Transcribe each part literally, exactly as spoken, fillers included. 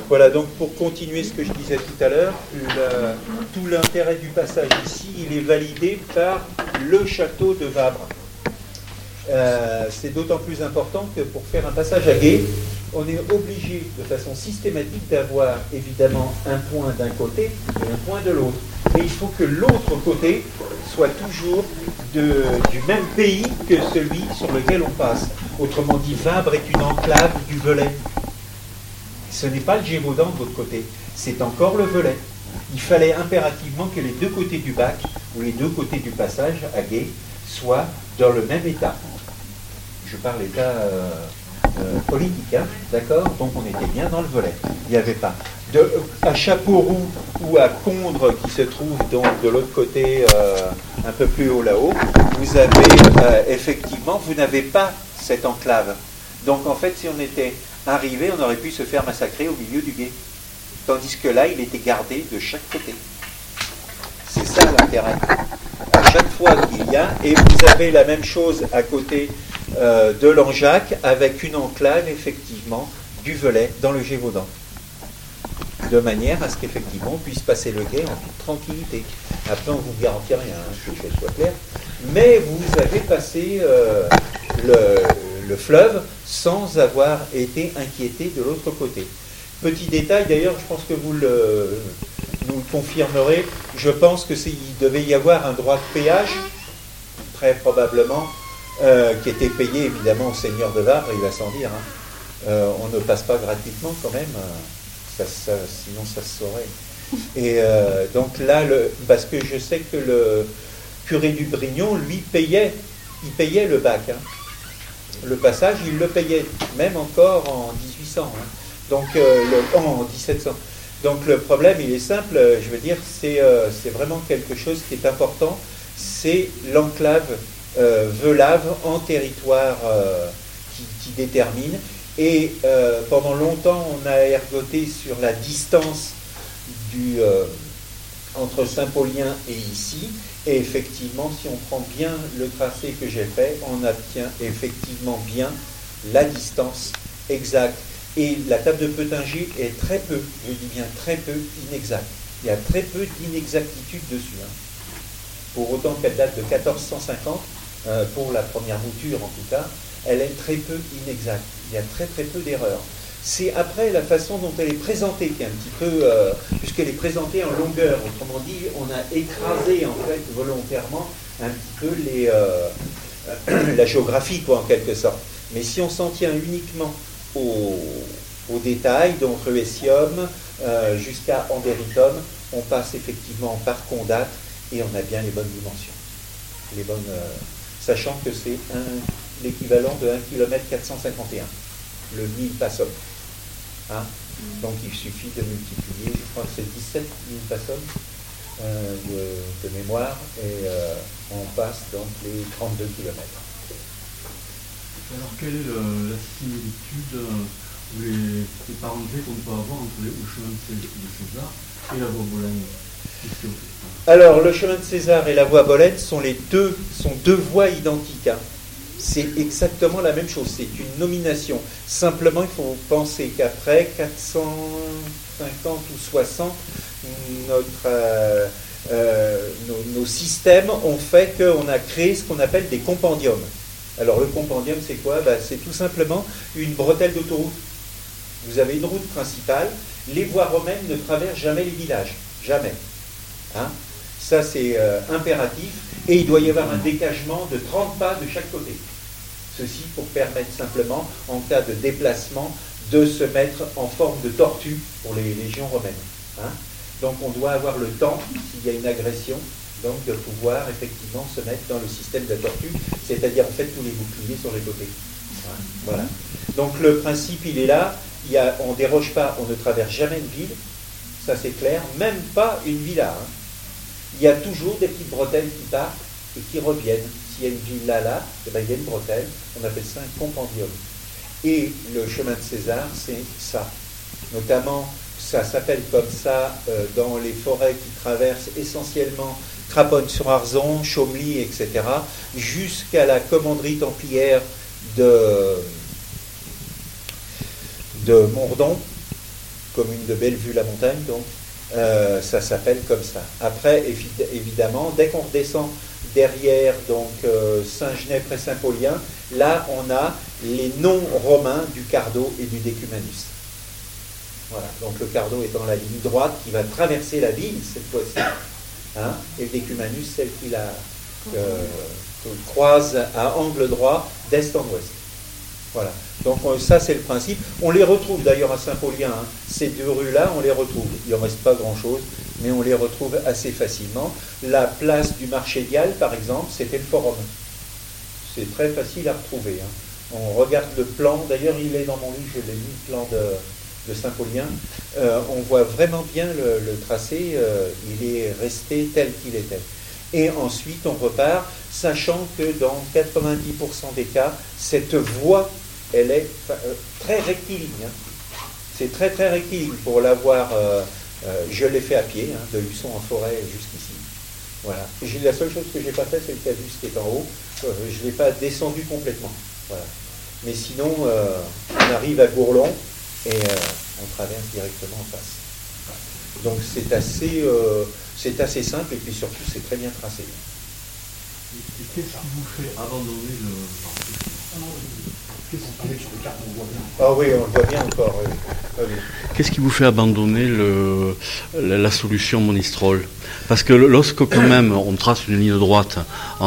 Voilà, donc pour continuer ce que je disais tout à l'heure, le- tout l'intérêt du passage ici, il est validé par le château de Vabre. Euh, c'est d'autant plus important que pour faire un passage à gué, on est obligé de façon systématique d'avoir évidemment un point d'un côté et un point de l'autre. Et il faut que l'autre côté soit toujours de, du même pays que celui sur lequel on passe. Autrement dit, Vabre est une enclave du Velay. Ce n'est pas le Gévaudan de votre côté, c'est encore le Velay. Il fallait impérativement que les deux côtés du bac, ou les deux côtés du passage à gué, soient dans le même état. Je parle état euh, euh, politique, hein, d'accord? Donc on était bien dans le Velay. Il n'y avait pas. De, à Chapeauroux ou à Condres, qui se trouve donc de l'autre côté, euh, un peu plus haut là-haut, vous avez euh, effectivement, vous n'avez pas cette enclave. Donc en fait, si on était arrivé, on aurait pu se faire massacrer au milieu du gué. Tandis que là, il était gardé de chaque côté. C'est ça l'intérêt. À chaque fois qu'il y a, et vous avez la même chose à côté euh, de Langeac, avec une enclave, effectivement, du Velay dans le Gévaudan. De manière à ce qu'effectivement on puisse passer le gué en toute tranquillité. Après, on ne vous garantit rien, hein, que les choses soient claires. Mais vous avez passé euh, le, le fleuve sans avoir été inquiété de l'autre côté. Petit détail, d'ailleurs, je pense que vous le, nous le confirmerez, je pense que c'est, il devait y avoir un droit de péage, très probablement, euh, qui était payé évidemment au seigneur de Vabre, il va sans dire. Hein. Euh, on ne passe pas gratuitement quand même. Euh, Ça, ça, sinon ça se saurait. Et euh, donc là, le, parce que je sais que le curé du Brignon, lui, payait, il payait le bac. Hein. Le passage, il le payait, même encore en dix-huit cents. Hein. Donc, euh, le, en dix-sept cents. Donc le problème, il est simple, je veux dire, c'est, euh, c'est vraiment quelque chose qui est important, c'est l'enclave euh, Velave en territoire euh, qui, qui détermine. Et euh, pendant longtemps, on a ergoté sur la distance du, euh, entre Saint-Paulien et ici. Et effectivement, si on prend bien le tracé que j'ai fait, on obtient effectivement bien la distance exacte. Et la table de Peutinger est très peu, je dis bien très peu, inexacte. Il y a très peu d'inexactitude dessus. Hein. Pour autant qu'elle date de quatorze cent cinquante, euh, pour la première mouture en tout cas, elle est très peu inexacte. Il y a très très peu d'erreurs. C'est après la façon dont elle est présentée qui est un petit peu, euh, puisqu'elle est présentée en longueur. Autrement dit, on a écrasé en fait volontairement un petit peu les, euh, la géographie, quoi, en quelque sorte. Mais si on s'en tient uniquement aux, aux détails, donc Ruessium euh, jusqu'à Anderitum, on passe effectivement par Condat et on a bien les bonnes dimensions. Les bonnes, euh, sachant que c'est un l'équivalent de un kilomètre quatre cent cinquante et un, le mille passum. Hein? Mm. Donc il suffit de multiplier, je crois que c'est dix-sept mille passum euh, de, de mémoire, et euh, on passe donc les trente-deux kilomètres. Alors quelle est le, la similitude ou les, les parentés qu'on peut avoir entre les, le chemin de César et la voie Bolagne? Alors le chemin de César et la voie Bolagne sont les deux, sont deux voies identiques. Hein. C'est exactement la même chose, c'est une nomination. Simplement, il faut penser qu'après quatre cent cinquante ou soixante, notre, euh, euh, nos, nos systèmes ont fait qu'on a créé ce qu'on appelle des compendiums. Alors le compendium, c'est quoi? Ben, c'est tout simplement une bretelle d'autoroute. Vous avez une route principale, les voies romaines ne traversent jamais les villages, jamais. Hein? Ça, c'est euh, impératif. Et il doit y avoir un décagement de trente pas de chaque côté. Ceci pour permettre simplement, en cas de déplacement, de se mettre en forme de tortue pour les légions romaines. Hein? Donc on doit avoir le temps, s'il y a une agression, donc de pouvoir effectivement se mettre dans le système de la tortue, c'est-à-dire en fait tous les boucliers sur les côtés. Hein? Voilà. Donc le principe, il est là. Il y a, on ne déroge pas, on ne traverse jamais une ville, ça c'est clair, même pas une villa. Hein? Il y a toujours des petites bretelles qui partent et qui reviennent. S'il y a une villa là, eh ben, il y a une bretelle, on appelle ça un compendium. Et le chemin de César, c'est ça. Notamment, ça s'appelle comme ça euh, dans les forêts qui traversent essentiellement Craponne-sur-Arzon, Chaumery, et cetera, jusqu'à la commanderie templière de, de Mondon. commune de Bellevue-la-Montagne, donc euh, ça s'appelle comme ça. Après, évi- évidemment, dès qu'on redescend derrière donc euh, Saint-Genès près Saint-Paulien, là on a les noms romains du Cardo et du Decumanus. Voilà, donc le Cardo étant la ligne droite qui va traverser la ville cette fois-ci, hein, et le Decumanus celle qui la euh, croise à angle droit d'est en ouest. Voilà, donc ça c'est le principe. On les retrouve d'ailleurs à Saint-Paulien, hein. Ces deux rues-là, on les retrouve. Il n'en reste pas grand-chose, mais on les retrouve assez facilement. La place du Marché Dial, par exemple, c'était le Forum. C'est très facile à retrouver, hein. On regarde le plan, d'ailleurs il est dans mon livre, je l'ai mis, le plan de, de Saint-Paulien. Euh, on voit vraiment bien le, le tracé, euh, il est resté tel qu'il était. Et ensuite on repart, sachant que dans quatre-vingt-dix pour cent des cas, cette voie, elle est euh, très rectiligne. Hein. C'est très très rectiligne. Pour l'avoir, euh, euh, je l'ai fait à pied, hein, de Luçon en forêt jusqu'ici. Voilà. J'ai, la seule chose que je n'ai pas fait, c'est le Cadus qui est en haut. Euh, je ne l'ai pas descendu complètement. Voilà. Mais sinon, euh, on arrive à Gourlon et euh, on traverse directement en face. Donc c'est assez, euh, c'est assez simple et puis surtout c'est très bien tracé. Et, et qu'est-ce qui vous fait abandonner le... Ah oui, on le voit bien encore. Oui. Ah oui. Qu'est-ce qui vous fait abandonner le, la, la solution Monistrol? Parce que lorsque quand même on trace une ligne droite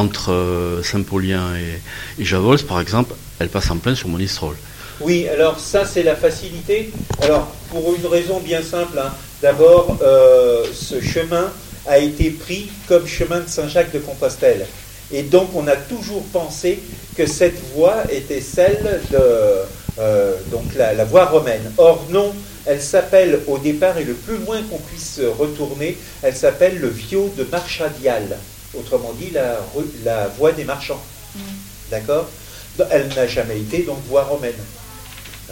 entre Saint-Paulien et, et Javols, par exemple, elle passe en plein sur Monistrol. Oui, alors ça c'est la facilité. Alors pour une raison bien simple, hein. D'abord euh, ce chemin a été pris comme chemin de Saint-Jacques-de-Compostelle. Et donc on a toujours pensé que cette voie était celle de euh, donc la, la voie romaine. Or non, elle s'appelle au départ, et le plus loin qu'on puisse retourner, elle s'appelle le Viau de Marchadial. Autrement dit, la, la voie des marchands. Mmh. D'accord ? Elle n'a jamais été donc voie romaine. Hein ?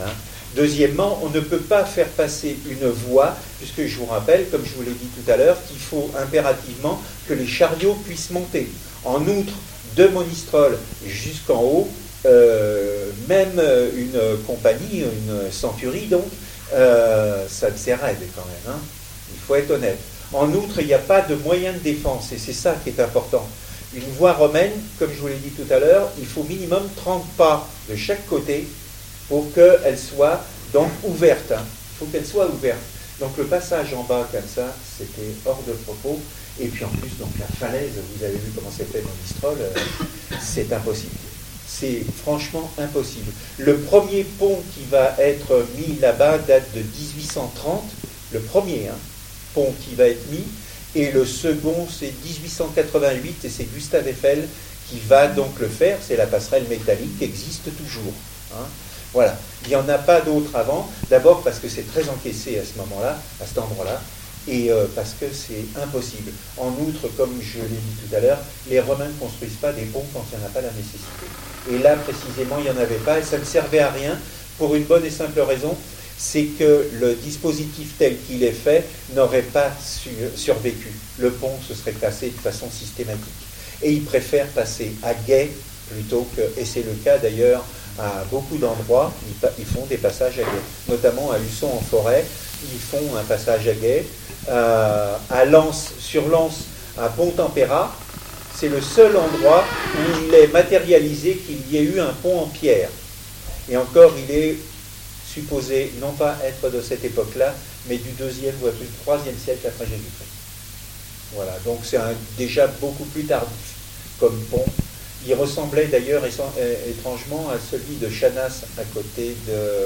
Deuxièmement, on ne peut pas faire passer une voie, puisque je vous rappelle, comme je vous l'ai dit tout à l'heure, qu'il faut impérativement que les chariots puissent monter. En outre, de Monistrol jusqu'en haut, euh, même une compagnie, une centurie, donc, euh, ça ne sert à aider quand même. Hein. Il faut être honnête. En outre, il n'y a pas de moyen de défense, et c'est ça qui est important. Une voie romaine, comme je vous l'ai dit tout à l'heure, il faut minimum trente pas de chaque côté pour qu'elle soit donc ouverte. Hein. Il faut qu'elle soit ouverte. Donc le passage en bas comme ça, c'était hors de propos. Et puis en plus, donc la falaise, vous avez vu comment c'était Monistrol, euh, c'est impossible. C'est franchement impossible. Le premier pont qui va être mis là-bas date de dix-huit cent trente, le premier hein, pont qui va être mis, et le second c'est dix-huit cent quatre-vingt-huit, et c'est Gustave Eiffel qui va donc le faire, c'est la passerelle métallique qui existe toujours. Hein. Voilà, il n'y en a pas d'autre avant, d'abord parce que c'est très encaissé à ce moment-là, à cet endroit-là, et euh, parce que c'est impossible. En outre, comme je l'ai dit tout à l'heure, les Romains ne construisent pas des ponts quand il n'y en a pas la nécessité. Et là, précisément, il n'y en avait pas, et ça ne servait à rien, pour une bonne et simple raison, c'est que le dispositif tel qu'il est fait n'aurait pas su, survécu. Le pont se serait cassé de façon systématique. Et ils préfèrent passer à guet plutôt que, et c'est le cas d'ailleurs à beaucoup d'endroits, ils, ils font des passages à guet. Notamment à Luçon en forêt, ils font un passage à guet. Euh, à Lens, sur Lens, à Pont-Tempéra, c'est le seul endroit où il est matérialisé qu'il y ait eu un pont en pierre. Et encore, il est supposé non pas être de cette époque-là, mais du deuxième ou du troisième siècle après Jésus-Christ. Voilà, donc c'est un, déjà beaucoup plus tardif comme pont. Il ressemblait d'ailleurs étrangement à celui de Chanas à côté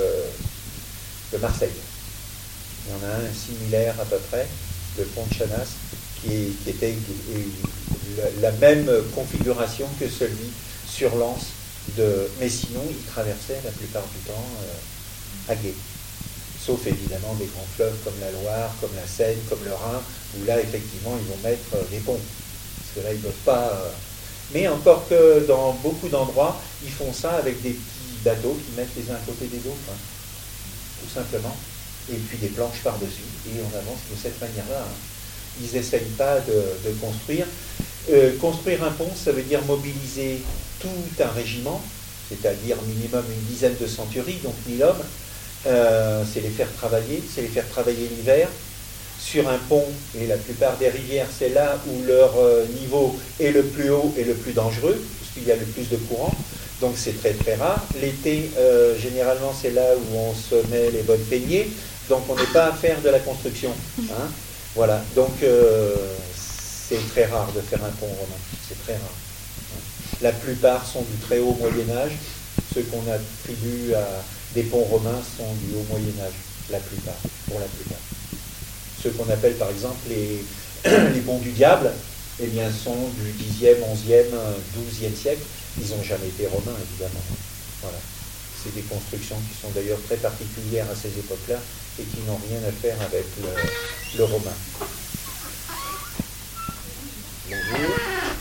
de, de Marseille. Il y en a un similaire à peu près, le pont de Chanas, qui, qui était la, la même configuration que celui sur Lens. De, mais sinon, il traversait la plupart du temps euh, à gué. Sauf évidemment des grands fleuves comme la Loire, comme la Seine, comme le Rhin, où là, effectivement, ils vont mettre euh, des ponts. Parce que là, ils ne peuvent pas... Euh... Mais encore que dans beaucoup d'endroits, ils font ça avec des petits bateaux qui mettent les uns à côté des autres. Hein, tout simplement. Et puis des planches par-dessus. Et on avance de cette manière-là. Hein. Ils n'essayent pas de, de construire. Euh, construire un pont, ça veut dire mobiliser tout un régiment, c'est-à-dire minimum une dizaine de centuries, donc mille hommes, euh, c'est les faire travailler, c'est les faire travailler l'hiver. Sur un pont, et la plupart des rivières, c'est là où leur euh, niveau est le plus haut et le plus dangereux, puisqu'il y a le plus de courant. Donc c'est très très rare. L'été, euh, généralement, c'est là où on se met les bonnes peignées. Donc on n'est pas à faire de la construction. Hein. Voilà. Donc euh, c'est très rare de faire un pont romain. C'est très rare. La plupart sont du très haut Moyen-Âge. Ceux qu'on attribue à des ponts romains sont du haut Moyen-Âge. La plupart, pour la plupart. Ceux qu'on appelle par exemple les, les ponts du diable, eh bien, sont du dixième, onzième, douzième siècle. Ils n'ont jamais été romains, évidemment. Voilà. C'est des constructions qui sont d'ailleurs très particulières à ces époques-là et qui n'ont rien à faire avec le, le romain. Bonjour.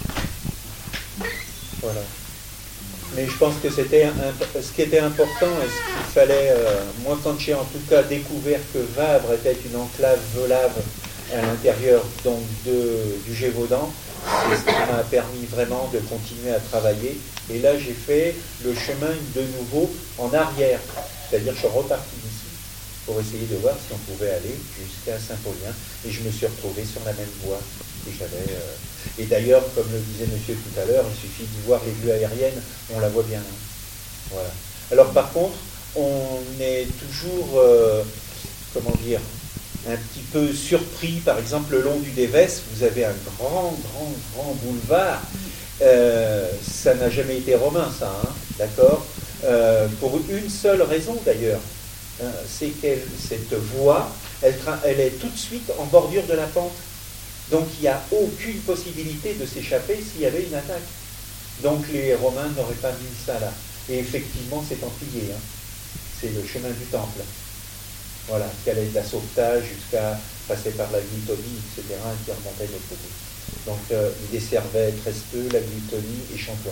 Voilà. Mais je pense que c'était un, ce qui était important et ce qu'il fallait, euh, moi quand j'ai en tout cas découvert que Vabre était une enclave volave à l'intérieur donc de, du Gévaudan, c'est ce qui m'a permis vraiment de continuer à travailler. Et là j'ai fait le chemin de nouveau en arrière, c'est-à-dire je suis reparti d'ici pour essayer de voir si on pouvait aller jusqu'à Saint-Paulien et je me suis retrouvé sur la même voie que j'avais. Euh, Et d'ailleurs, comme le disait monsieur tout à l'heure, il suffit de voir les vues aériennes, on la voit bien. Hein. Voilà. Alors par contre, on est toujours, euh, comment dire, un petit peu surpris. Par exemple, le long du Dévès, vous avez un grand, grand, grand boulevard. Euh, ça n'a jamais été romain, ça, hein, d'accord euh, pour une seule raison d'ailleurs, hein, c'est que cette voie, elle, elle est tout de suite en bordure de la pente. Donc il n'y a aucune possibilité de s'échapper s'il y avait une attaque. Donc les Romains n'auraient pas mis ça là. Et effectivement, c'est templier. Hein. C'est le chemin du temple. Voilà, qui allait de la Sauvetage jusqu'à passer par la Glutonie, et cetera, et qui remontait de l'autre côté. Donc euh, il desservait Trespeux, la Glutonie et Chantoin.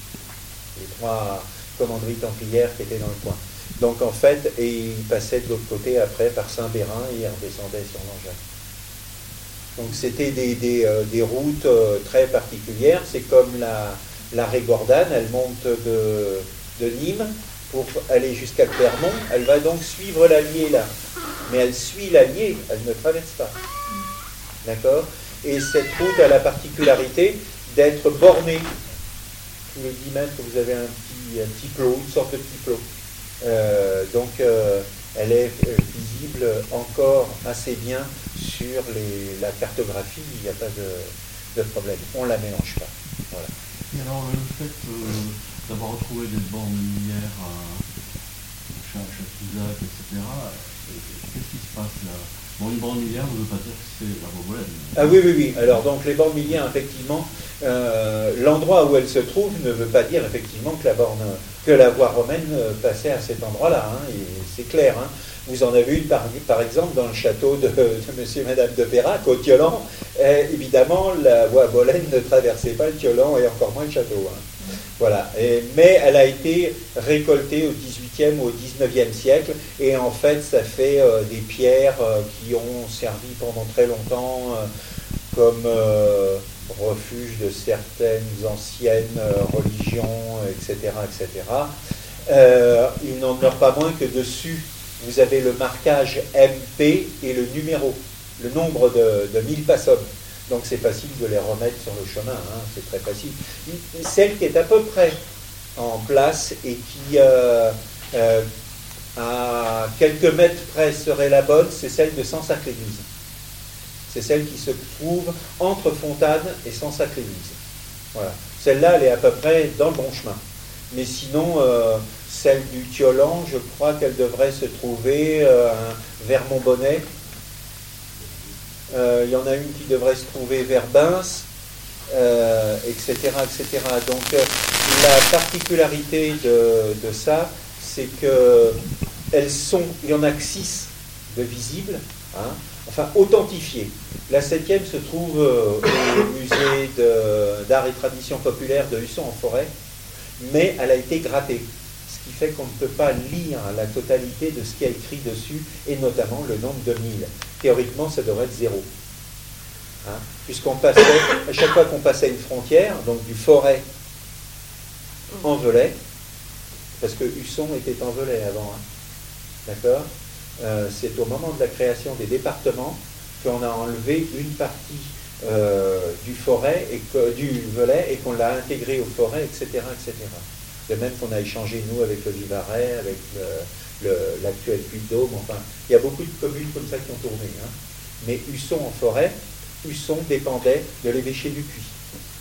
Les trois commanderies templières qui étaient dans le coin. Donc en fait, et il passait de l'autre côté après par Saint-Bérin et il redescendait sur l'Angeac. Donc c'était des, des, euh, des routes euh, très particulières. C'est comme la, la Régordane, elle monte de, de Nîmes pour aller jusqu'à Clermont. Elle va donc suivre l'Allier là. Mais elle suit l'Allier, elle ne traverse pas. D'accord ? Et cette route a la particularité d'être bornée. Tous les dix mètres, vous avez un petit, un petit plot, une sorte de petit plot. Euh, donc euh, elle est visible encore assez bien sur les, la cartographie, il n'y a pas de, de problème. On ne la mélange pas. Voilà. Et alors, le fait euh, d'avoir retrouvé des bornes minières à Chapouzac, et cetera, qu'est-ce qui se passe là? Bon, une borne minière ne veut pas dire que c'est la Beauvolène. Ah oui, oui, oui. Alors, donc, les bornes minières, effectivement, euh, l'endroit où elles se trouvent ne veut pas dire, effectivement, que la borne, que la voie romaine passait à cet endroit-là. Hein, et c'est clair. Hein. Vous en avez une, par, par exemple, dans le château de, de monsieur et madame de Perrac, au Thiolan. Et, évidemment, la voie Bolène ne traversait pas le Thiolan et encore moins le château. Hein. Voilà. Et, mais elle a été récoltée au dix-huitième ou au dix-neuvième siècle. Et en fait, ça fait euh, des pierres euh, qui ont servi pendant très longtemps euh, comme euh, refuge de certaines anciennes euh, religions, et cetera, et cetera. Euh, il n'en demeure pas moins que dessus, vous avez le marquage M P et le numéro, le nombre de, de mille passum. Donc c'est facile de les remettre sur le chemin, hein, c'est très facile. Celle qui est à peu près en place et qui, euh, euh, à quelques mètres près, serait la bonne, c'est celle de Sansac-l'Église. C'est celle qui se trouve entre Fontane et Sansac-l'Église. Voilà. Celle-là, elle est à peu près dans le bon chemin. Mais sinon, euh, celle du Thiolan, je crois qu'elle devrait se trouver euh, vers Montbonnet. Euh, il y en a une qui devrait se trouver vers Bins, euh, et cetera, et cetera. Donc, euh, la particularité de, de ça, c'est que elles sont, il y en a que six de visibles, hein, enfin authentifiées. La septième se trouve euh, au musée de, d'art et tradition populaire de Husson-en-Forêt, mais elle a été grattée, ce qui fait qu'on ne peut pas lire la totalité de ce qui est écrit dessus, et notamment le nombre de mille. Théoriquement, ça devrait être zéro. Hein, puisqu'on passait, à chaque fois qu'on passait une frontière, donc du Forêt en Velay, parce que Husson était en Velay avant, hein, D'accord euh, C'est au moment de la création des départements qu'on a enlevé une partie euh, du forêt et que, du Velay et qu'on l'a intégré au forêt, et cetera, et cetera. De même qu'on a échangé, nous, avec le Vivarais, avec le, le, l'actuel Puy-de-Dôme, enfin, il y a beaucoup de communes comme ça qui ont tourné. Hein. Mais Husson en forêt, Husson dépendait de l'évêché du Puy.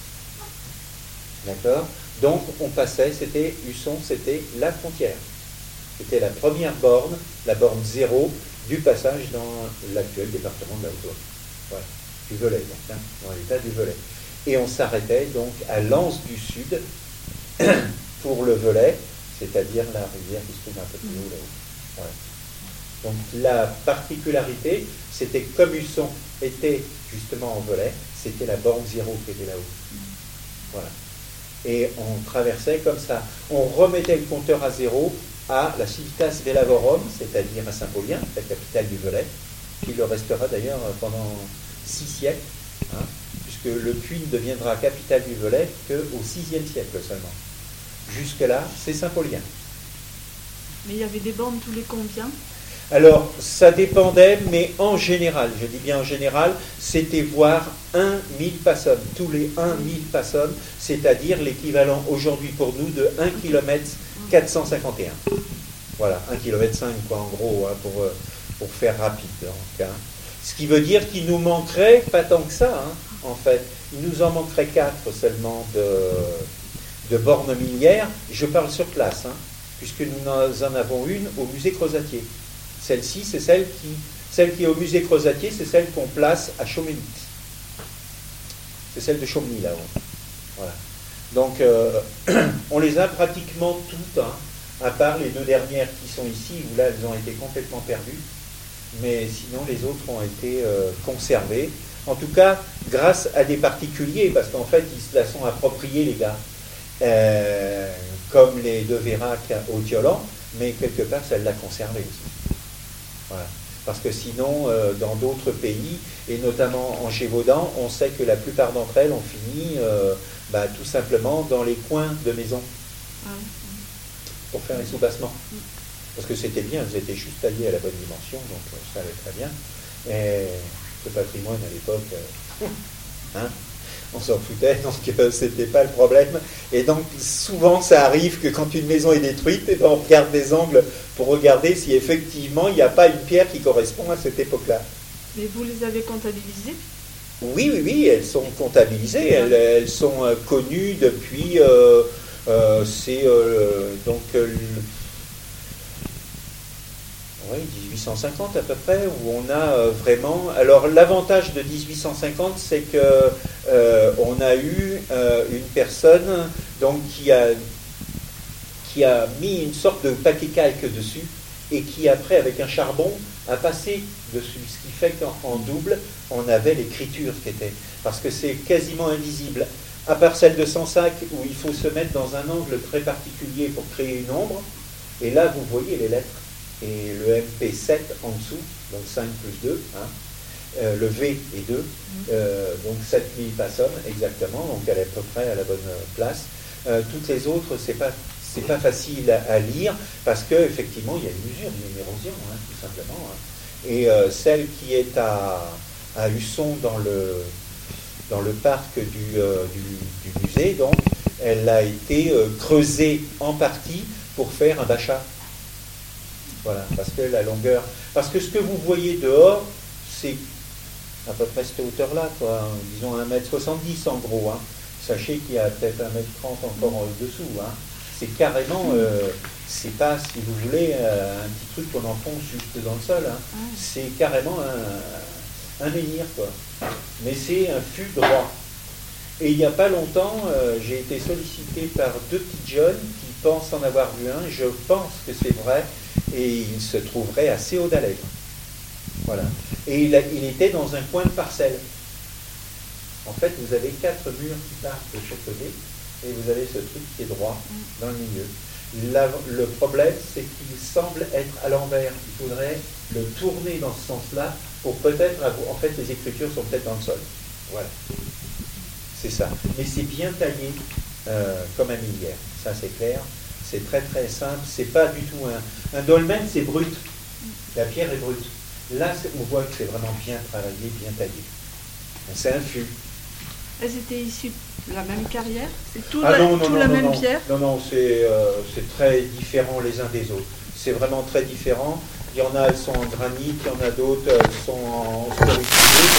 D'accord? Donc, on passait, c'était, Husson, c'était la frontière. C'était la première borne, la borne zéro, du passage dans l'actuel département de la Haute-Loire. Voilà, du Velay, donc, hein, dans l'état du Velay. Et on s'arrêtait donc à l'anse du Sud pour le Velay, c'est-à-dire la rivière qui se trouve un peu plus haut là-haut. Voilà. Donc la particularité, c'était comme Husson était justement en Velay, c'était la borne zéro qui était là-haut. Voilà. Et on traversait comme ça. On remettait le compteur à zéro à la Civitas Velavorum, c'est-à-dire à Saint-Paulien, la capitale du Velay, qui le restera d'ailleurs pendant six siècles, hein, puisque le Puy ne deviendra capitale du Velay qu'au sixième siècle seulement. Jusque-là, c'est Saint-Paulien. Mais il y avait des bornes tous les combien? Alors, ça dépendait, mais en général, je dis bien en général, c'était voir un mille personnes, tous les un mille personnes, c'est-à-dire l'équivalent aujourd'hui pour nous de un kilomètre quatre cent cinquante et un. Voilà, un kilomètre cinq, quoi, en gros, hein, pour, pour faire rapide. Donc, hein. Ce qui veut dire qu'il nous manquerait, pas tant que ça, hein, en fait, il nous en manquerait quatre seulement de, de bornes millières. Je parle sur place, hein, puisque nous en avons une au musée Crozatier. Celle-ci, c'est celle qui, celle qui est au musée Crozatier, c'est celle qu'on place à Chaumeny. C'est celle de Chaumeny, là-haut. Voilà. Donc, euh, on les a pratiquement toutes, hein, à part les deux dernières qui sont ici, où là, elles ont été complètement perdues. Mais sinon, les autres ont été euh, conservées. En tout cas, grâce à des particuliers, parce qu'en fait, ils se la sont appropriés, les gars. Euh, comme les de Vérac au Thiolan, mais quelque part, celle l'a conservée aussi. Voilà. Parce que sinon, euh, dans d'autres pays, et notamment en Gévaudan, on sait que la plupart d'entre elles ont fini euh, bah, tout simplement dans les coins de maisons pour faire les soubassements. Parce que c'était bien, elles étaient juste taillées à la bonne dimension, donc euh, ça allait très bien. Et ce patrimoine à l'époque, euh, hein, on s'en foutait, donc euh, c'était pas le problème. Et donc souvent ça arrive que quand une maison est détruite, eh ben, on regarde des angles pour regarder si effectivement il n'y a pas une pierre qui correspond à cette époque-là. Mais vous les avez comptabilisées? Oui, oui, oui, elles sont comptabilisées, elles, elles sont euh, connues depuis, euh, euh, c'est euh, donc euh, oui, dix-huit cent cinquante à peu près, où on a euh, vraiment... Alors l'avantage de dix-huit cent cinquante, c'est que euh, on a eu euh, une personne donc, qui, a, qui a mis une sorte de paquet calque dessus et qui après, avec un charbon, a passé dessus. Ce qui fait qu'en double, on avait l'écriture qui était... Parce que c'est quasiment invisible. À part celle de Sansac, où il faut se mettre dans un angle très particulier pour créer une ombre. Et là, vous voyez les lettres. Et le M P sept en dessous, donc cinq plus deux, hein, euh, le V est deux, euh, donc sept mille personnes exactement, donc elle est à peu près à la bonne place. Euh, toutes les autres, c'est pas, c'est pas facile à, à lire, parce qu'effectivement, il y a une usure, une érosion, hein, tout simplement. Hein. Et euh, celle qui est à, à Husson, dans le, dans le parc du, euh, du, du musée, donc, elle a été euh, creusée en partie pour faire un bachat. Voilà, parce que la longueur... Parce que ce que vous voyez dehors, c'est à peu près cette hauteur-là, quoi, disons un mètre soixante-dix en gros. Hein. Sachez qu'il y a peut-être un mètre trente encore en dessous. Hein. C'est carrément... Euh, c'est pas, si vous voulez, euh, un petit truc qu'on enfonce juste dans le sol. Hein. C'est carrément un, un menhir, quoi. Mais c'est un fût droit. Et il n'y a pas longtemps, euh, j'ai été sollicité par deux petites jeunes qui pensent en avoir vu un. Je pense que c'est vrai. Et il se trouverait assez haut d'Alègre. Voilà. Et il, a, il était dans un coin de parcelle. En fait, vous avez quatre murs qui partent de chaque côté, et vous avez ce truc qui est droit dans le milieu. La, le problème, c'est qu'il semble être à l'envers. Il faudrait le tourner dans ce sens-là pour peut-être avoir... En fait, les écritures sont peut-être dans le sol. Voilà. C'est ça. Mais c'est bien taillé euh, comme un millière. Ça, c'est clair. C'est très très simple, c'est pas du tout un... Un dolmen, c'est brut. La pierre est brute. Là, on voit que c'est vraiment bien travaillé, bien taillé. C'est un fût. Elles étaient issues de la même carrière? C'est tout ah la, non, non, tout non, la non, même non. pierre? Non, non, c'est euh, c'est très différent les uns des autres. C'est vraiment très différent. Il y en a, elles sont en granit, il y en a d'autres, elles sont en sporitisé.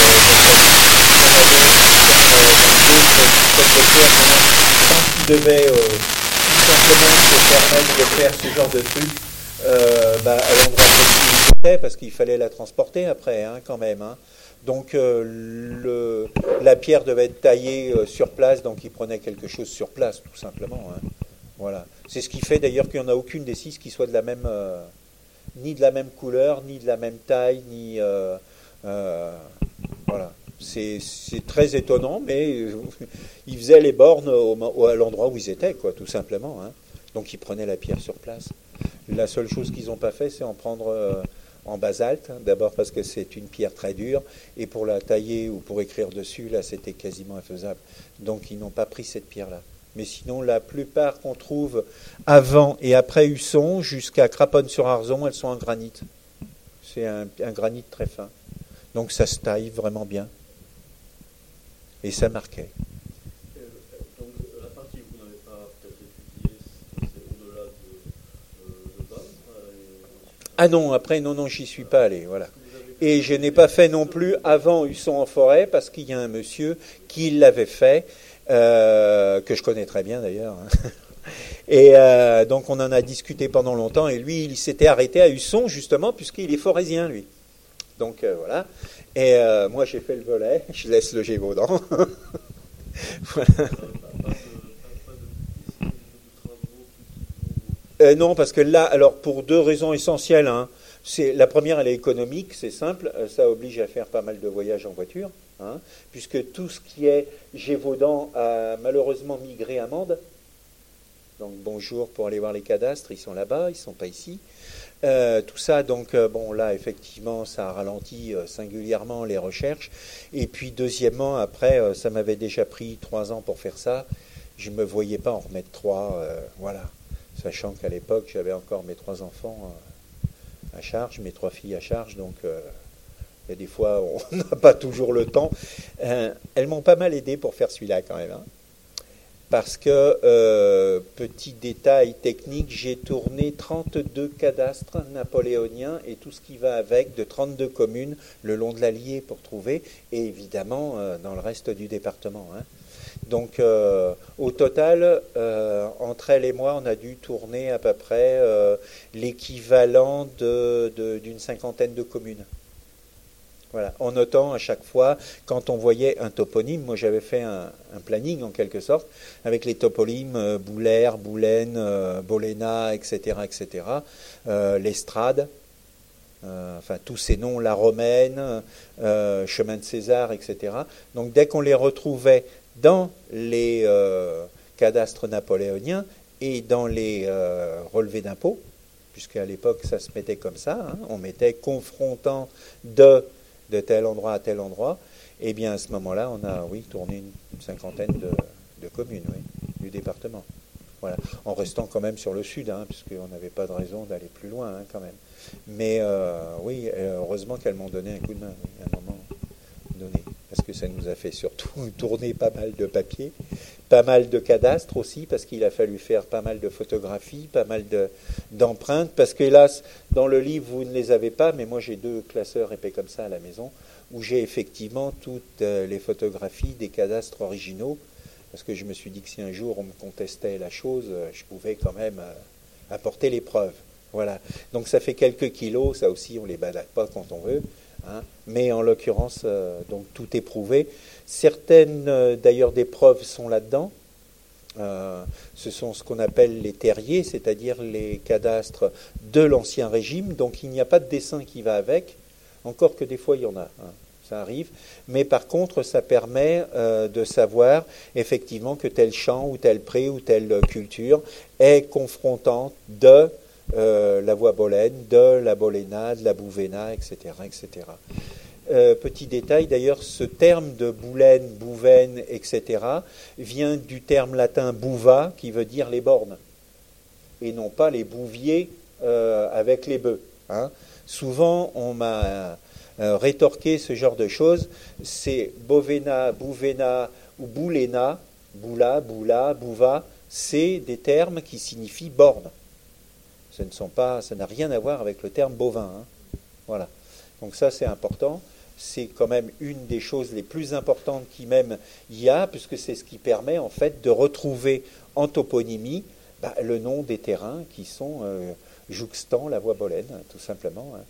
Quand ils devaient euh, tout simplement se permettre de faire ce genre de truc, euh, bah, à l'endroit où ils étaient, parce qu'il fallait la transporter après, hein, quand même. Hein. Donc euh, le, la pierre devait être taillée euh, sur place, donc ils prenaient quelque chose sur place, tout simplement. Hein. Voilà. C'est ce qui fait d'ailleurs qu'il n'y en a aucune des six qui soit de la même, euh, ni de la même couleur, ni de la même taille, ni euh, euh, voilà. C'est, c'est très étonnant, mais euh, ils faisaient les bornes au, au, à l'endroit où ils étaient, quoi, tout simplement. Hein. Donc ils prenaient la pierre sur place. La seule chose qu'ils n'ont pas fait, c'est en prendre euh, en basalte, d'abord parce que c'est une pierre très dure, et pour la tailler ou pour écrire dessus, là, c'était quasiment infaisable. Donc ils n'ont pas pris cette pierre-là. Mais sinon, la plupart qu'on trouve avant et après Husson, jusqu'à Craponne-sur-Arzon, elles sont en granit. C'est un, un granit très fin. Donc ça se taille vraiment bien. Et ça marquait. Euh, donc la partie que vous n'avez pas peut-être étudiée, c'est au-delà de, euh, de Vannes euh, Ah non, après, non, non, j'y suis pas allé, voilà. Et je n'ai pas fait non plus avant Husson en forêt, parce qu'il y a un monsieur qui l'avait fait, euh, que je connais très bien d'ailleurs. Hein. Et euh, donc on en a discuté pendant longtemps, et lui, il s'était arrêté à Husson, justement, puisqu'il est forésien, lui. Donc euh, voilà. Et euh, moi, j'ai fait le volet, je laisse le Gévaudan. Voilà. Euh, non, parce que là, alors pour deux raisons essentielles, hein, c'est, la première, elle est économique, c'est simple, euh, ça oblige à faire pas mal de voyages en voiture, hein, puisque tout ce qui est Gévaudan a malheureusement migré à Mende. Donc bonjour pour aller voir les cadastres, ils sont là-bas, ils ne sont pas ici. Euh, tout ça, donc euh, bon là effectivement ça a ralenti euh, singulièrement les recherches. Et puis deuxièmement, après, euh, ça m'avait déjà pris trois ans pour faire ça. Je ne me voyais pas en remettre trois, euh, voilà. Sachant qu'à l'époque, j'avais encore mes trois enfants à charge, mes trois filles à charge, donc euh, il y a des fois, on n'a pas toujours le temps. Euh, elles m'ont pas mal aidé pour faire celui-là quand même, hein, parce que, euh, petit détail technique, j'ai tourné trente-deux cadastres napoléoniens et tout ce qui va avec, de trente-deux communes le long de l'Allier pour trouver, et évidemment euh, dans le reste du département, hein. Donc, euh, au total, euh, entre elle et moi, on a dû tourner à peu près euh, l'équivalent de, de, d'une cinquantaine de communes. Voilà. En notant à chaque fois, quand on voyait un toponyme, moi j'avais fait un, un planning en quelque sorte, avec les toponymes euh, Boulaire, Boulaine, euh, Boléna, et cetera, et cetera, euh, l'Estrade, euh, enfin tous ces noms, la Romaine, euh, Chemin de César, et cetera. Donc dès qu'on les retrouvait dans les euh, cadastres napoléoniens et dans les euh, relevés d'impôts, puisqu'à l'époque ça se mettait comme ça, hein, on mettait confrontant de, de tel endroit à tel endroit, et bien à ce moment-là on a oui tourné une, une cinquantaine de, de communes, oui, du département. Voilà, en restant quand même sur le sud, hein, puisqu'on n'avait pas de raison d'aller plus loin, hein, quand même. Mais euh, oui, heureusement qu'elles m'ont donné un coup de main, oui, à un moment donné, parce que ça nous a fait surtout tourner pas mal de papiers, pas mal de cadastres aussi, parce qu'il a fallu faire pas mal de photographies, pas mal de, d'empreintes, parce que hélas, dans le livre, vous ne les avez pas, mais moi j'ai deux classeurs épais comme ça à la maison, où j'ai effectivement toutes les photographies des cadastres originaux, parce que je me suis dit que si un jour on me contestait la chose, je pouvais quand même apporter les preuves. Voilà. Donc ça fait quelques kilos, ça aussi on ne les balade pas quand on veut. Hein, mais en l'occurrence, euh, donc tout est prouvé. Certaines, euh, d'ailleurs, des preuves sont là-dedans. Euh, ce sont ce qu'on appelle les terriers, c'est-à-dire les cadastres de l'Ancien Régime. Donc il n'y a pas de dessin qui va avec, encore que des fois il y en a, hein, ça arrive. Mais par contre, ça permet euh, de savoir effectivement que tel champ ou tel pré ou telle culture est confrontante de Euh, la voie Bollène, de la Boléna, de la Bouvena, et cetera, et cetera. Euh, petit détail, d'ailleurs, ce terme de Boulaine, Bouvaine, et cetera vient du terme latin buva, qui veut dire les bornes, et non pas les bouviers euh, avec les bœufs. Hein. Souvent, on m'a euh, rétorqué ce genre de choses. C'est Bovena, Bouvena ou Boulena, Boula, Boula, Bouva, c'est des termes qui signifient borne. Ce ne sont pas, ça n'a rien à voir avec le terme bovin. Hein. Voilà. Donc ça, c'est important. C'est quand même une des choses les plus importantes qui même y a, puisque c'est ce qui permet en fait de retrouver en toponymie bah, le nom des terrains qui sont euh, jouxtant la voie bolène, tout simplement. Hein.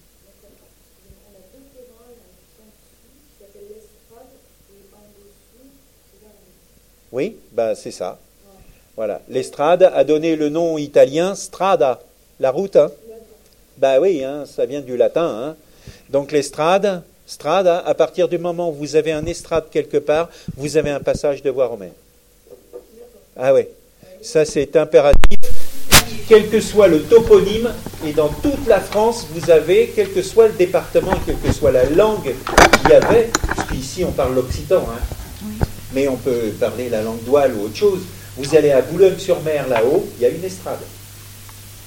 Oui, bah, c'est ça. Voilà. L'estrade a donné le nom italien strada, la route. Hein. Bah oui, hein, ça vient du latin. Hein. Donc l'estrade, strada, à partir du moment où vous avez un estrade quelque part, vous avez un passage de voie romaine. Ah oui, ça c'est impératif. Quel que soit le toponyme, et dans toute la France, vous avez, quel que soit le département, quelle que soit la langue qu'il y avait, parce qu'ici on parle l'occitan, hein, mais on peut parler la langue d'Oual ou autre chose. Vous allez à Boulogne-sur-Mer, là-haut, il y a une estrade. D'accord ?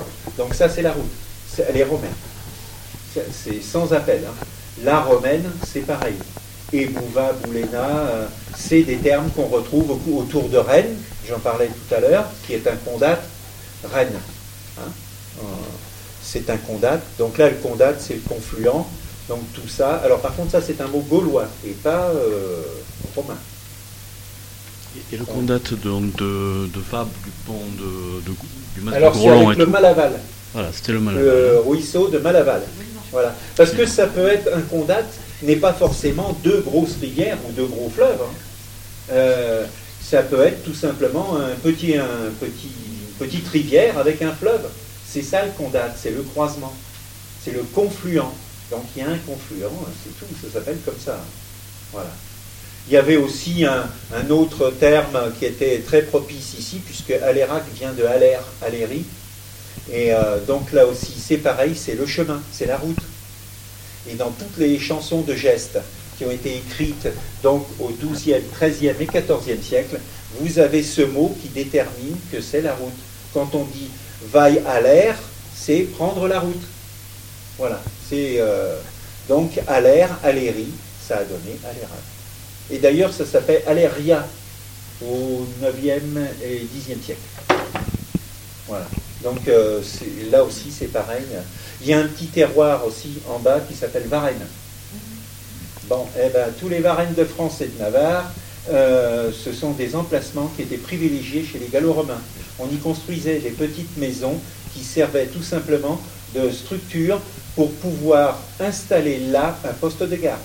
Donc ça, c'est la route. C'est, elle est romaine. C'est, c'est sans appel. Hein. La romaine, c'est pareil. Et Bouva, Boulena, euh, c'est des termes qu'on retrouve au, autour de Rennes, j'en parlais tout à l'heure, qui est un condate, Rennes. Hein. Euh, c'est un condate. Donc là, le condate, c'est le confluent. Donc tout ça. Alors par contre, ça, c'est un mot gaulois et pas euh, romain. Et le condate de, de, de Fabre, du pont de, de, du Mas Alors, de c'est avec le tout. Malaval. Voilà, c'était le Malaval. Le ruisseau de Malaval. Voilà. Parce que ça peut être un condate, n'est pas forcément deux grosses rivières ou deux gros fleuves. Hein. Euh, ça peut être tout simplement un petit, un petit, une petite rivière avec un fleuve. C'est ça le condate, c'est le croisement. C'est le confluent. Donc il y a un confluent, c'est tout, ça s'appelle comme ça. Voilà. Il y avait aussi un, un autre terme qui était très propice ici, puisque Alérac vient de Alère, Aléry. Et euh, donc là aussi, c'est pareil, c'est le chemin, c'est la route. Et dans toutes les chansons de gestes qui ont été écrites donc au douzième, treizième et quatorzième siècle, vous avez ce mot qui détermine que c'est la route. Quand on dit « vaille à l'air », c'est prendre la route. Voilà. C'est euh, donc Alère, Aléry, ça a donné Alérac. Et d'ailleurs, ça s'appelle Aléria au neuvième et dixième siècle. Voilà. Donc euh, là aussi, c'est pareil. Il y a un petit terroir aussi en bas qui s'appelle Varennes. Bon, eh ben, tous les Varennes de France et de Navarre, euh, ce sont des emplacements qui étaient privilégiés chez les Gallo-Romains. On y construisait des petites maisons qui servaient tout simplement de structure pour pouvoir installer là un poste de garde.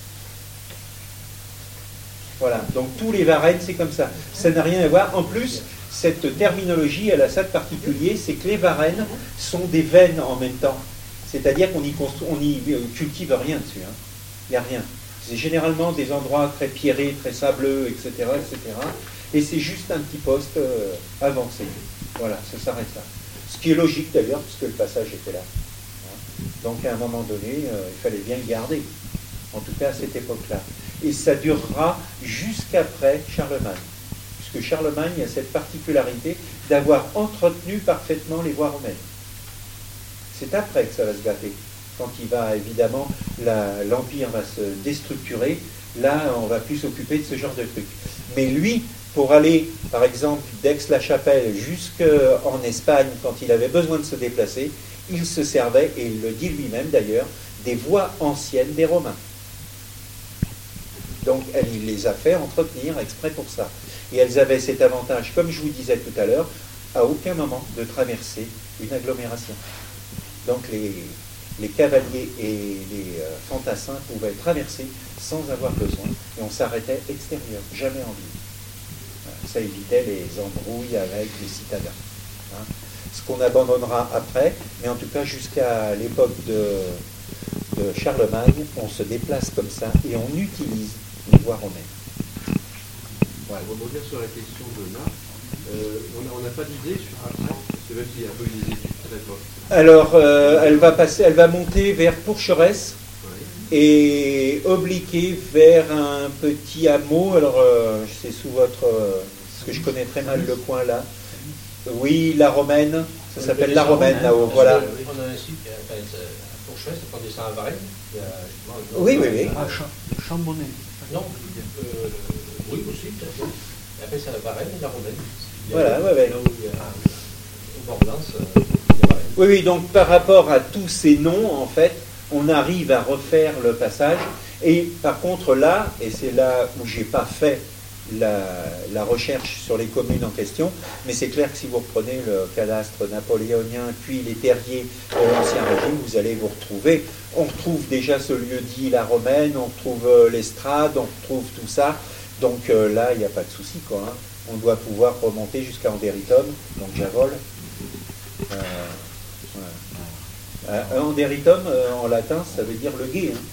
Voilà, donc tous les Varennes, c'est comme ça. Ça n'a rien à voir. En plus, cette terminologie, elle a ça de particulier, c'est que les Varennes sont des veines en même temps. C'est-à-dire qu'on n'y construit, on n'y cultive rien dessus. Hein. Il n'y a rien. C'est généralement des endroits très pierrés, très sableux, et cetera, et cetera. Et c'est juste un petit poste euh, avancé. Voilà, ça s'arrête là. Ce qui est logique d'ailleurs, puisque le passage était là. Hein. Donc à un moment donné, euh, il fallait bien le garder. En tout cas à cette époque-là. Et ça durera jusqu'après Charlemagne. Puisque Charlemagne a cette particularité d'avoir entretenu parfaitement les voies romaines. C'est après que ça va se gâter. Quand il va, évidemment, la, l'Empire va se déstructurer, là, on va plus s'occuper de ce genre de trucs. Mais lui, pour aller, par exemple, d'Aix-la-Chapelle jusqu'en Espagne, quand il avait besoin de se déplacer, il se servait, et il le dit lui-même d'ailleurs, des voies anciennes des Romains. Donc, il les a fait entretenir exprès pour ça. Et elles avaient cet avantage, comme je vous disais tout à l'heure, à aucun moment de traverser une agglomération. Donc, les, les cavaliers et les euh, fantassins pouvaient traverser sans avoir besoin, et on s'arrêtait extérieur, jamais en ville. Voilà, ça évitait les embrouilles avec les citadins. Hein. Ce qu'on abandonnera après, mais en tout cas jusqu'à l'époque de, de Charlemagne, on se déplace comme ça et on utilise les voies romaines. Ouais. Pour rebondir sur la question de là, euh, on n'a pas d'idée sur après, parce que même s'il y a un peu des études très fortes. Alors, euh, elle va passer, elle va monter vers Pourcheresse ouais. et obliquer vers un petit hameau. Alors, euh, c'est sous votre, euh, parce que je connais très mal le coin là. Oui, la Romaine. Ça s'appelle la Romaine, là-haut, voilà. On a un site, enfin, à Fourchevest, on descend à Varennes. Il y a, justement, Oui, oui, oui. Ah, Chambonnet. Non, euh, oui, aussi, peut-être. Et après, c'est la Varennes et la Romaine. Voilà, oui, oui. Là où il y a, au bord d'Anse, il y a Varennes. Oui, oui, donc par rapport à tous ces noms, en fait, on arrive à refaire le passage. Et par contre, là, et c'est là où j'ai pas fait la, la recherche sur les communes en question, mais c'est clair que si vous reprenez le cadastre napoléonien, puis les terriers de l'Ancien Régime, vous allez vous retrouver. On retrouve déjà ce lieu dit la Romaine, on retrouve euh, l'estrade, on retrouve tout ça. Donc euh, là, il n'y a pas de souci, quoi. Hein. On doit pouvoir remonter jusqu'à Andericum, donc Javol. Euh, voilà. euh, Andericum, euh, en latin, ça veut dire le gué. Hein.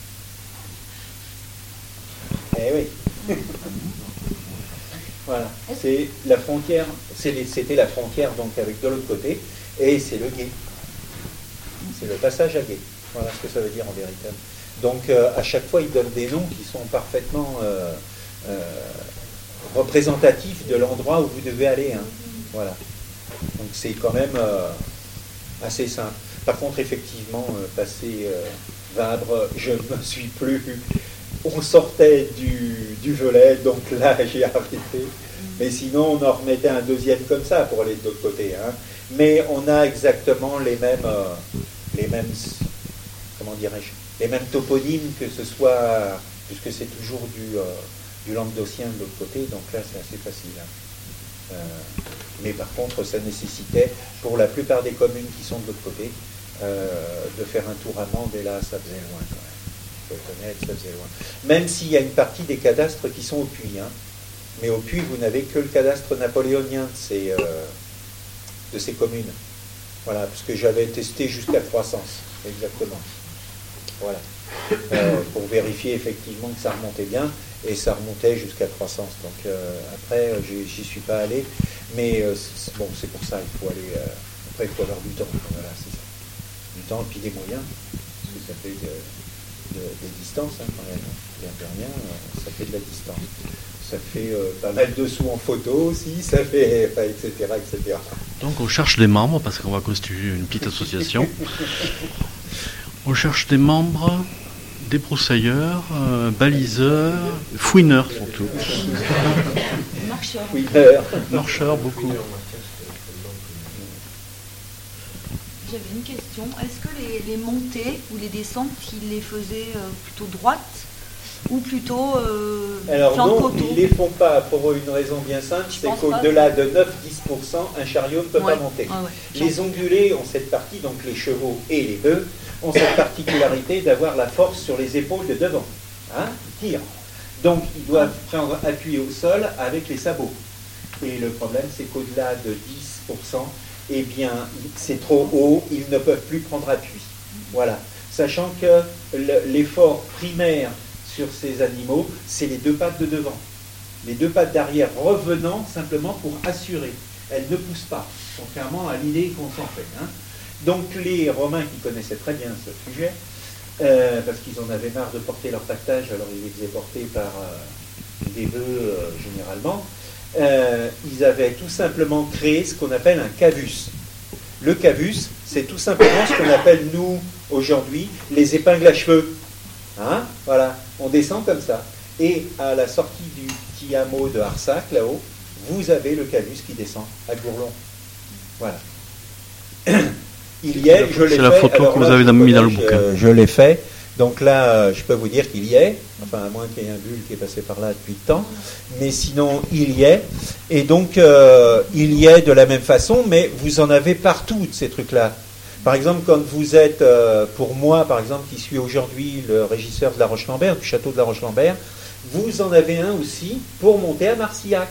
Eh oui. Voilà. C'est la frontière, c'était la frontière donc avec de l'autre côté, et c'est le gué. C'est le passage à gué. Voilà ce que ça veut dire en vérité. Donc euh, à chaque fois, ils donnent des noms qui sont parfaitement euh, euh, représentatifs de l'endroit où vous devez aller. Hein. Voilà. Donc c'est quand même euh, assez simple. Par contre, effectivement, euh, passer euh, Vabre, je ne me suis plus. On sortait du, du Velay, donc là j'ai arrêté. Mais sinon, on en remettait un deuxième comme ça pour aller de l'autre côté. Hein. Mais on a exactement les mêmes, euh, les mêmes, comment dirais-je, les mêmes toponymes, que ce soit, puisque c'est toujours du, euh, du languedocien de l'autre côté, donc là c'est assez facile. Hein. Euh, mais par contre, ça nécessitait, pour la plupart des communes qui sont de l'autre côté, euh, de faire un tour à Mende, et là ça faisait loin quand même. Il faut connaître, ça faisait loin. Même s'il y a une partie des cadastres qui sont au Puy. Hein. Mais au Puy, vous n'avez que le cadastre napoléonien de ces, euh, de ces communes. Voilà, parce que j'avais testé jusqu'à Croissance, exactement. Voilà. Euh, pour vérifier effectivement que ça remontait bien, et ça remontait jusqu'à Croissance. Donc euh, après, j'y suis pas allé, mais euh, c'est, bon, c'est pour ça, il faut aller. Euh, après, il faut avoir du temps. Voilà, c'est ça. Du temps et puis des moyens, parce que ça fait de, de, des distances hein, quand même. Bien que rien, ça fait de la distance. Ça fait euh, pas mal de sous en photo aussi, ça fait, enfin, et cetera, et cetera. Donc on cherche des membres, parce qu'on va constituer une petite association. On cherche des membres, des broussailleurs, euh, baliseurs, fouineurs surtout. Marcheurs. Fouineurs. Marcheurs, beaucoup. J'avais une question. Est-ce que les, les montées ou les descentes, ils les faisaient euh, plutôt droites ou plutôt euh, Alors non, coteau. ils ne les font pas pour une raison bien simple, c'est qu'au-delà de neuf à dix pour cent, un chariot ne peut ouais. pas monter. Ah ouais. Les ongulés ont cette partie, donc les chevaux et les bœufs, ont cette particularité d'avoir la force sur les épaules de devant. Hein, ils tirent. Donc ils doivent prendre appui au sol avec les sabots. Et le problème, c'est qu'au-delà de dix pour cent, eh bien, c'est trop haut, ils ne peuvent plus prendre appui. Voilà. Sachant que l'effort primaire sur ces animaux, c'est les deux pattes de devant. Les deux pattes d'arrière revenant simplement pour assurer. Elles ne poussent pas, contrairement à l'idée qu'on s'en fait. Hein. Donc les Romains qui connaissaient très bien ce sujet, euh, parce qu'ils en avaient marre de porter leur pactage, alors ils les faisaient porter par euh, des bœufs euh, généralement, euh, ils avaient tout simplement créé ce qu'on appelle un cavus. Le cavus, c'est tout simplement ce qu'on appelle nous, aujourd'hui, les épingles à cheveux. Hein, voilà, on descend comme ça. Et à la sortie du petit hameau de Arsac, là-haut, vous avez le cavus qui descend à Gourlon. Voilà. Il y est, je l'ai fait. C'est la photo alors que là, vous avez mis dans le je, bouquin. Je l'ai fait. Donc là, je peux vous dire qu'il y est. Enfin, à moins qu'il y ait un bulle qui est passé par là depuis le temps. Mais sinon, il y est. Et donc, euh, il y est de la même façon, mais vous en avez partout de ces trucs-là. Par exemple, quand vous êtes, euh, pour moi, par exemple, qui suis aujourd'hui le régisseur de la Roche-Lambert, du château de la Roche-Lambert, vous en avez un aussi pour monter à Marcillac.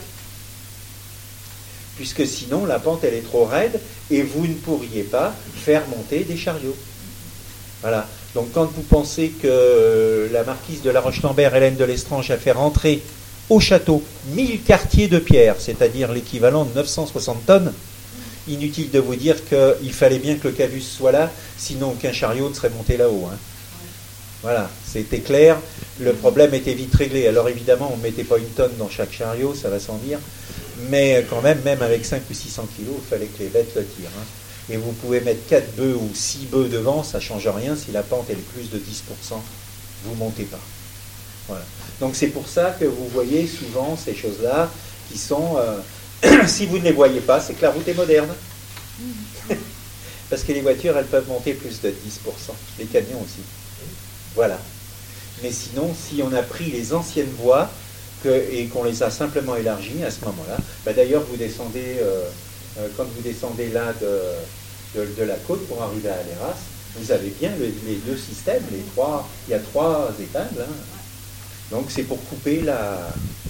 Puisque sinon, la pente, elle est trop raide et vous ne pourriez pas faire monter des chariots. Voilà. Donc, quand vous pensez que la marquise de la Roche-Lambert, Hélène de Lestrange, a fait rentrer au château mille quartiers de pierre, c'est-à-dire l'équivalent de neuf cent soixante tonnes, inutile de vous dire qu'il fallait bien que le cavus soit là, sinon aucun chariot ne serait monté là-haut. Hein. Voilà, c'était clair, le problème était vite réglé. Alors évidemment, on ne mettait pas une tonne dans chaque chariot, ça va sans dire, mais quand même, même avec cinq ou six cents kilos, il fallait que les bêtes le tirent. Hein. Et vous pouvez mettre quatre bœufs ou six bœufs devant, ça ne change rien. Si la pente est plus de dix pour cent, vous ne montez pas. Voilà. Donc c'est pour ça que vous voyez souvent ces choses-là qui sont... Euh, si vous ne les voyez pas, c'est que la route est moderne. Parce que les voitures, elles peuvent monter plus de dix pour cent. Les camions aussi. Voilà. Mais sinon, si on a pris les anciennes voies que, et qu'on les a simplement élargies à ce moment-là, bah d'ailleurs, vous descendez, euh, euh, quand vous descendez là de, de, de la côte pour arriver à Aléras, vous avez bien le, les deux systèmes, les trois, il y a trois étables. Hein. Donc c'est pour couper la,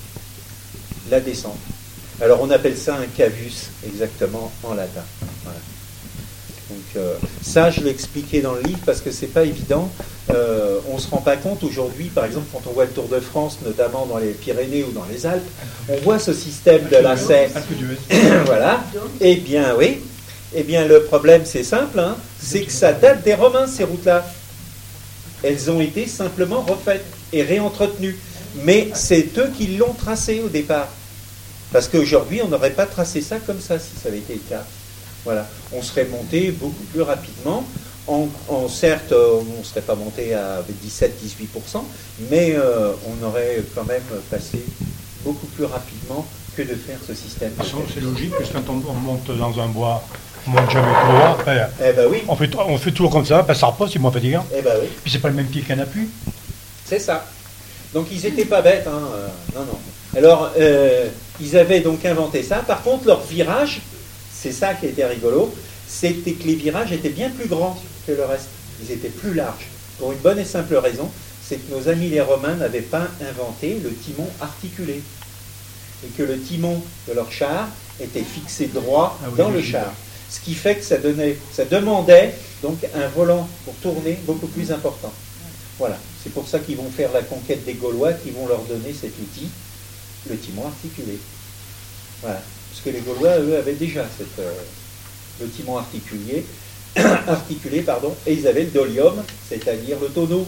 la descente. Alors on appelle ça un cavus, exactement, en latin. Voilà. Donc euh, ça, je l'ai expliqué dans le livre parce que c'est pas évident. Euh, on ne se rend pas compte aujourd'hui, par exemple, quand on voit le Tour de France, notamment dans les Pyrénées ou dans les Alpes, on voit ce système de lacets. Voilà. Eh bien, oui. Eh bien, le problème, c'est simple, hein, c'est que ça date des Romains, ces routes-là. Elles ont été simplement refaites et réentretenues. Mais c'est eux qui l'ont tracé au départ. Parce qu'aujourd'hui, on n'aurait pas tracé ça comme ça, si ça avait été le cas. Voilà. On serait monté beaucoup plus rapidement. En, en, certes, on ne serait pas monté à dix-sept à dix-huit pour cent, mais euh, on aurait quand même passé beaucoup plus rapidement que de faire ce système. C'est logique, parce que quand on, on monte dans un bois, on monte jamais tout droit. Ben, eh ben oui. on, fait, on fait toujours comme ça, ben ça repose, c'est moins fatigant. Eh ben oui. Puis c'est pas le même pied qu'un appui. C'est ça. Donc ils n'étaient pas bêtes, hein. euh, non, non. Alors, euh, ils avaient donc inventé ça. Par contre, leur virage, c'est ça qui était rigolo, c'était que les virages étaient bien plus grands que le reste. Ils étaient plus larges. Pour une bonne et simple raison, c'est que nos amis les Romains n'avaient pas inventé le timon articulé. Et que le timon de leur char était fixé droit ah oui, dans le char. Ce qui fait que ça, donnait, ça demandait donc un volant pour tourner beaucoup plus important. Voilà. C'est pour ça qu'ils vont faire la conquête des Gaulois, qui vont leur donner cet outil, le timon articulé. Voilà. Parce que les Gaulois, eux, avaient déjà cette, euh, le timon articulé, articulé, pardon, et ils avaient le dolium, c'est-à-dire le tonneau.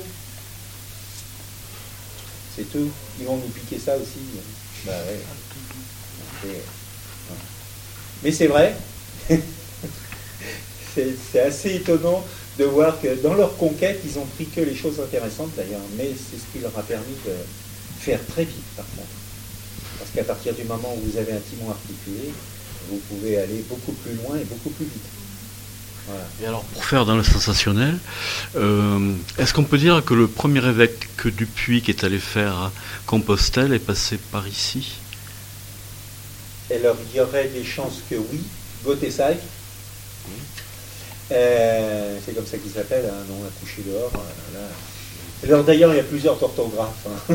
C'est tout. Ils vont nous piquer ça aussi. Bah ouais. Et, ouais. Mais c'est vrai, c'est, c'est assez étonnant de voir que dans leur conquête, ils ont pris que les choses intéressantes d'ailleurs, mais c'est ce qui leur a permis de faire très vite par contre. Parce qu'à partir du moment où vous avez un timon articulé, vous pouvez aller beaucoup plus loin et beaucoup plus vite. Voilà. Et alors, pour faire dans le sensationnel, euh, est-ce qu'on peut dire que le premier évêque que Dupuy, qui est allé faire à Compostelle, est passé par ici? Alors, il y aurait des chances que oui. Gautessac, euh, c'est comme ça qu'il s'appelle, hein, non, à coucher dehors. Là. Alors, d'ailleurs, il y a plusieurs orthographes. Hein.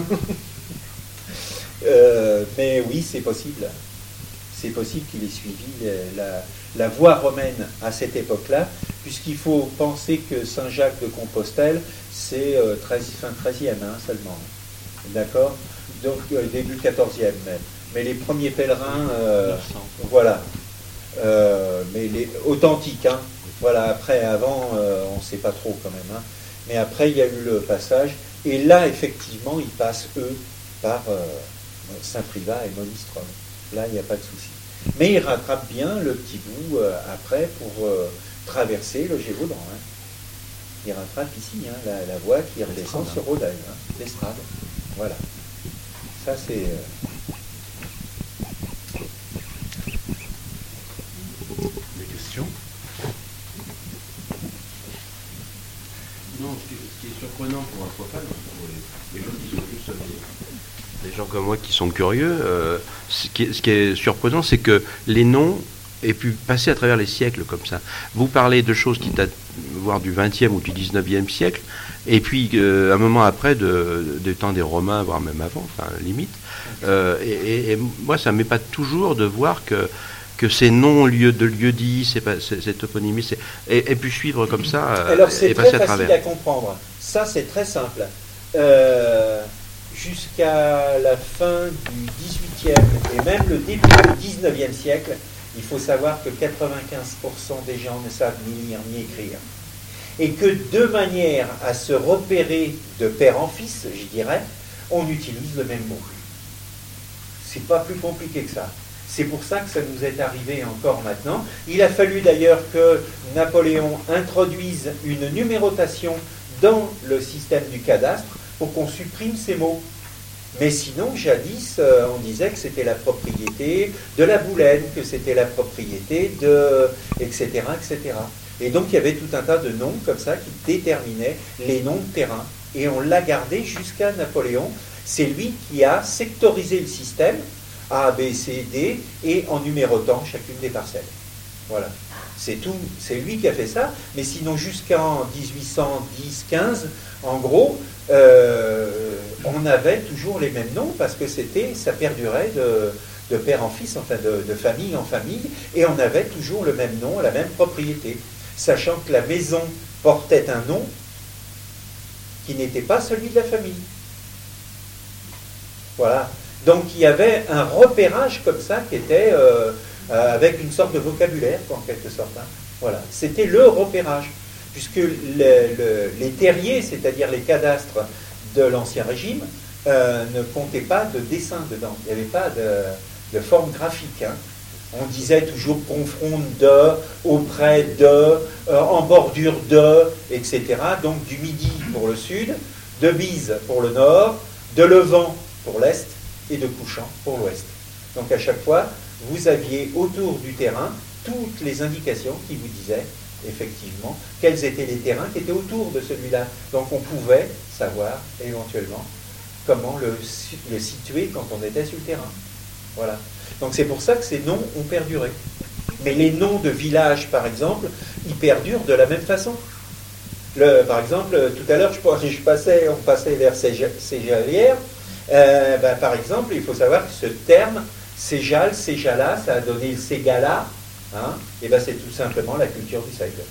euh, mais oui, c'est possible. C'est possible qu'il ait suivi la, la voie romaine à cette époque-là, puisqu'il faut penser que Saint-Jacques de Compostelle, c'est euh, treize, fin treizième hein, seulement. D'accord? Donc, euh, début quatorzième même. Mais les premiers pèlerins, euh, voilà. Euh, mais les authentiques, hein. Voilà, après, avant, euh, on ne sait pas trop quand même. Hein. Mais après, il y a eu le passage. Et là, effectivement, ils passent, eux, par euh, Saint-Privat et Monistrol. Là, il n'y a pas de souci. Mais ils rattrapent bien le petit bout euh, après pour euh, traverser le Gévaudan. Hein. Ils rattrapent ici hein, la, la voie qui redescend sur Rodez, hein, l'estrade. Voilà. Ça, c'est... Euh... Des questions? Non, ce qui, ce qui est surprenant pour un profane, pour les, les gens qui sont plus... Euh, des gens comme moi qui sont curieux, euh, ce, qui est, ce qui est surprenant, c'est que les noms aient pu passer à travers les siècles comme ça. Vous parlez de choses qui datent, voire du vingtième ou du dix-neuvième siècle, et puis euh, un moment après, de, de temps des Romains, voire même avant, enfin limite. Euh, et, et, et moi, ça m'épate toujours de voir que que ces noms lieux de lieux dits, cette toponymie, aient pu suivre comme ça. Alors c'est et très passer à facile travers. à comprendre. Ça, c'est très simple. Euh, jusqu'à la fin du dix-huitième et même le début du dix-neuvième siècle, il faut savoir que quatre-vingt-quinze pour cent des gens ne savent ni lire ni écrire. Et que de manière à se repérer de père en fils, je dirais, on utilise le même mot. C'est pas plus compliqué que ça. C'est pour ça que ça nous est arrivé encore maintenant. Il a fallu d'ailleurs que Napoléon introduise une numérotation dans le système du cadastre pour qu'on supprime ces mots. Mais sinon, jadis, euh, on disait que c'était la propriété de la Boulaine, que c'était la propriété de... et cetera, et cetera. Et donc, il y avait tout un tas de noms comme ça qui déterminaient les noms de terrain. Et on l'a gardé jusqu'à Napoléon. C'est lui qui a sectorisé le système, A, B, C, D, et en numérotant chacune des parcelles. Voilà. C'est tout, c'est lui qui a fait ça, mais sinon jusqu'en dix-huit cent dix quinze, en gros, euh, on avait toujours les mêmes noms parce que c'était, ça perdurait de, de père en fils, enfin de, de famille en famille, et on avait toujours le même nom, la même propriété, sachant que la maison portait un nom qui n'était pas celui de la famille. Voilà. Donc il y avait un repérage comme ça qui était euh, euh, avec une sorte de vocabulaire, en quelque sorte. Hein. Voilà. C'était le repérage, puisque le, le, les terriers, c'est-à-dire les cadastres de l'Ancien Régime, euh, ne comptaient pas de dessin dedans. Il n'y avait pas de, de forme graphique. Hein. On disait toujours confronte de, auprès de, euh, en bordure de, et cetera. Donc du midi pour le sud, de bise pour le nord, de levant pour l'est, et de couchant pour l'ouest. Donc à chaque fois, vous aviez autour du terrain toutes les indications qui vous disaient effectivement quels étaient les terrains qui étaient autour de celui-là. Donc on pouvait savoir éventuellement comment le, le situer quand on était sur le terrain. Voilà. Donc c'est pour ça que ces noms ont perduré. Mais les noms de villages, par exemple, ils perdurent de la même façon. Le, par exemple, tout à l'heure, je, je passais, on passait vers Cégalières. Euh, ben, par exemple, il faut savoir que ce terme, Céjal, Céjala, ça a donné le Ségala, hein, et ben c'est tout simplement la culture du seigle.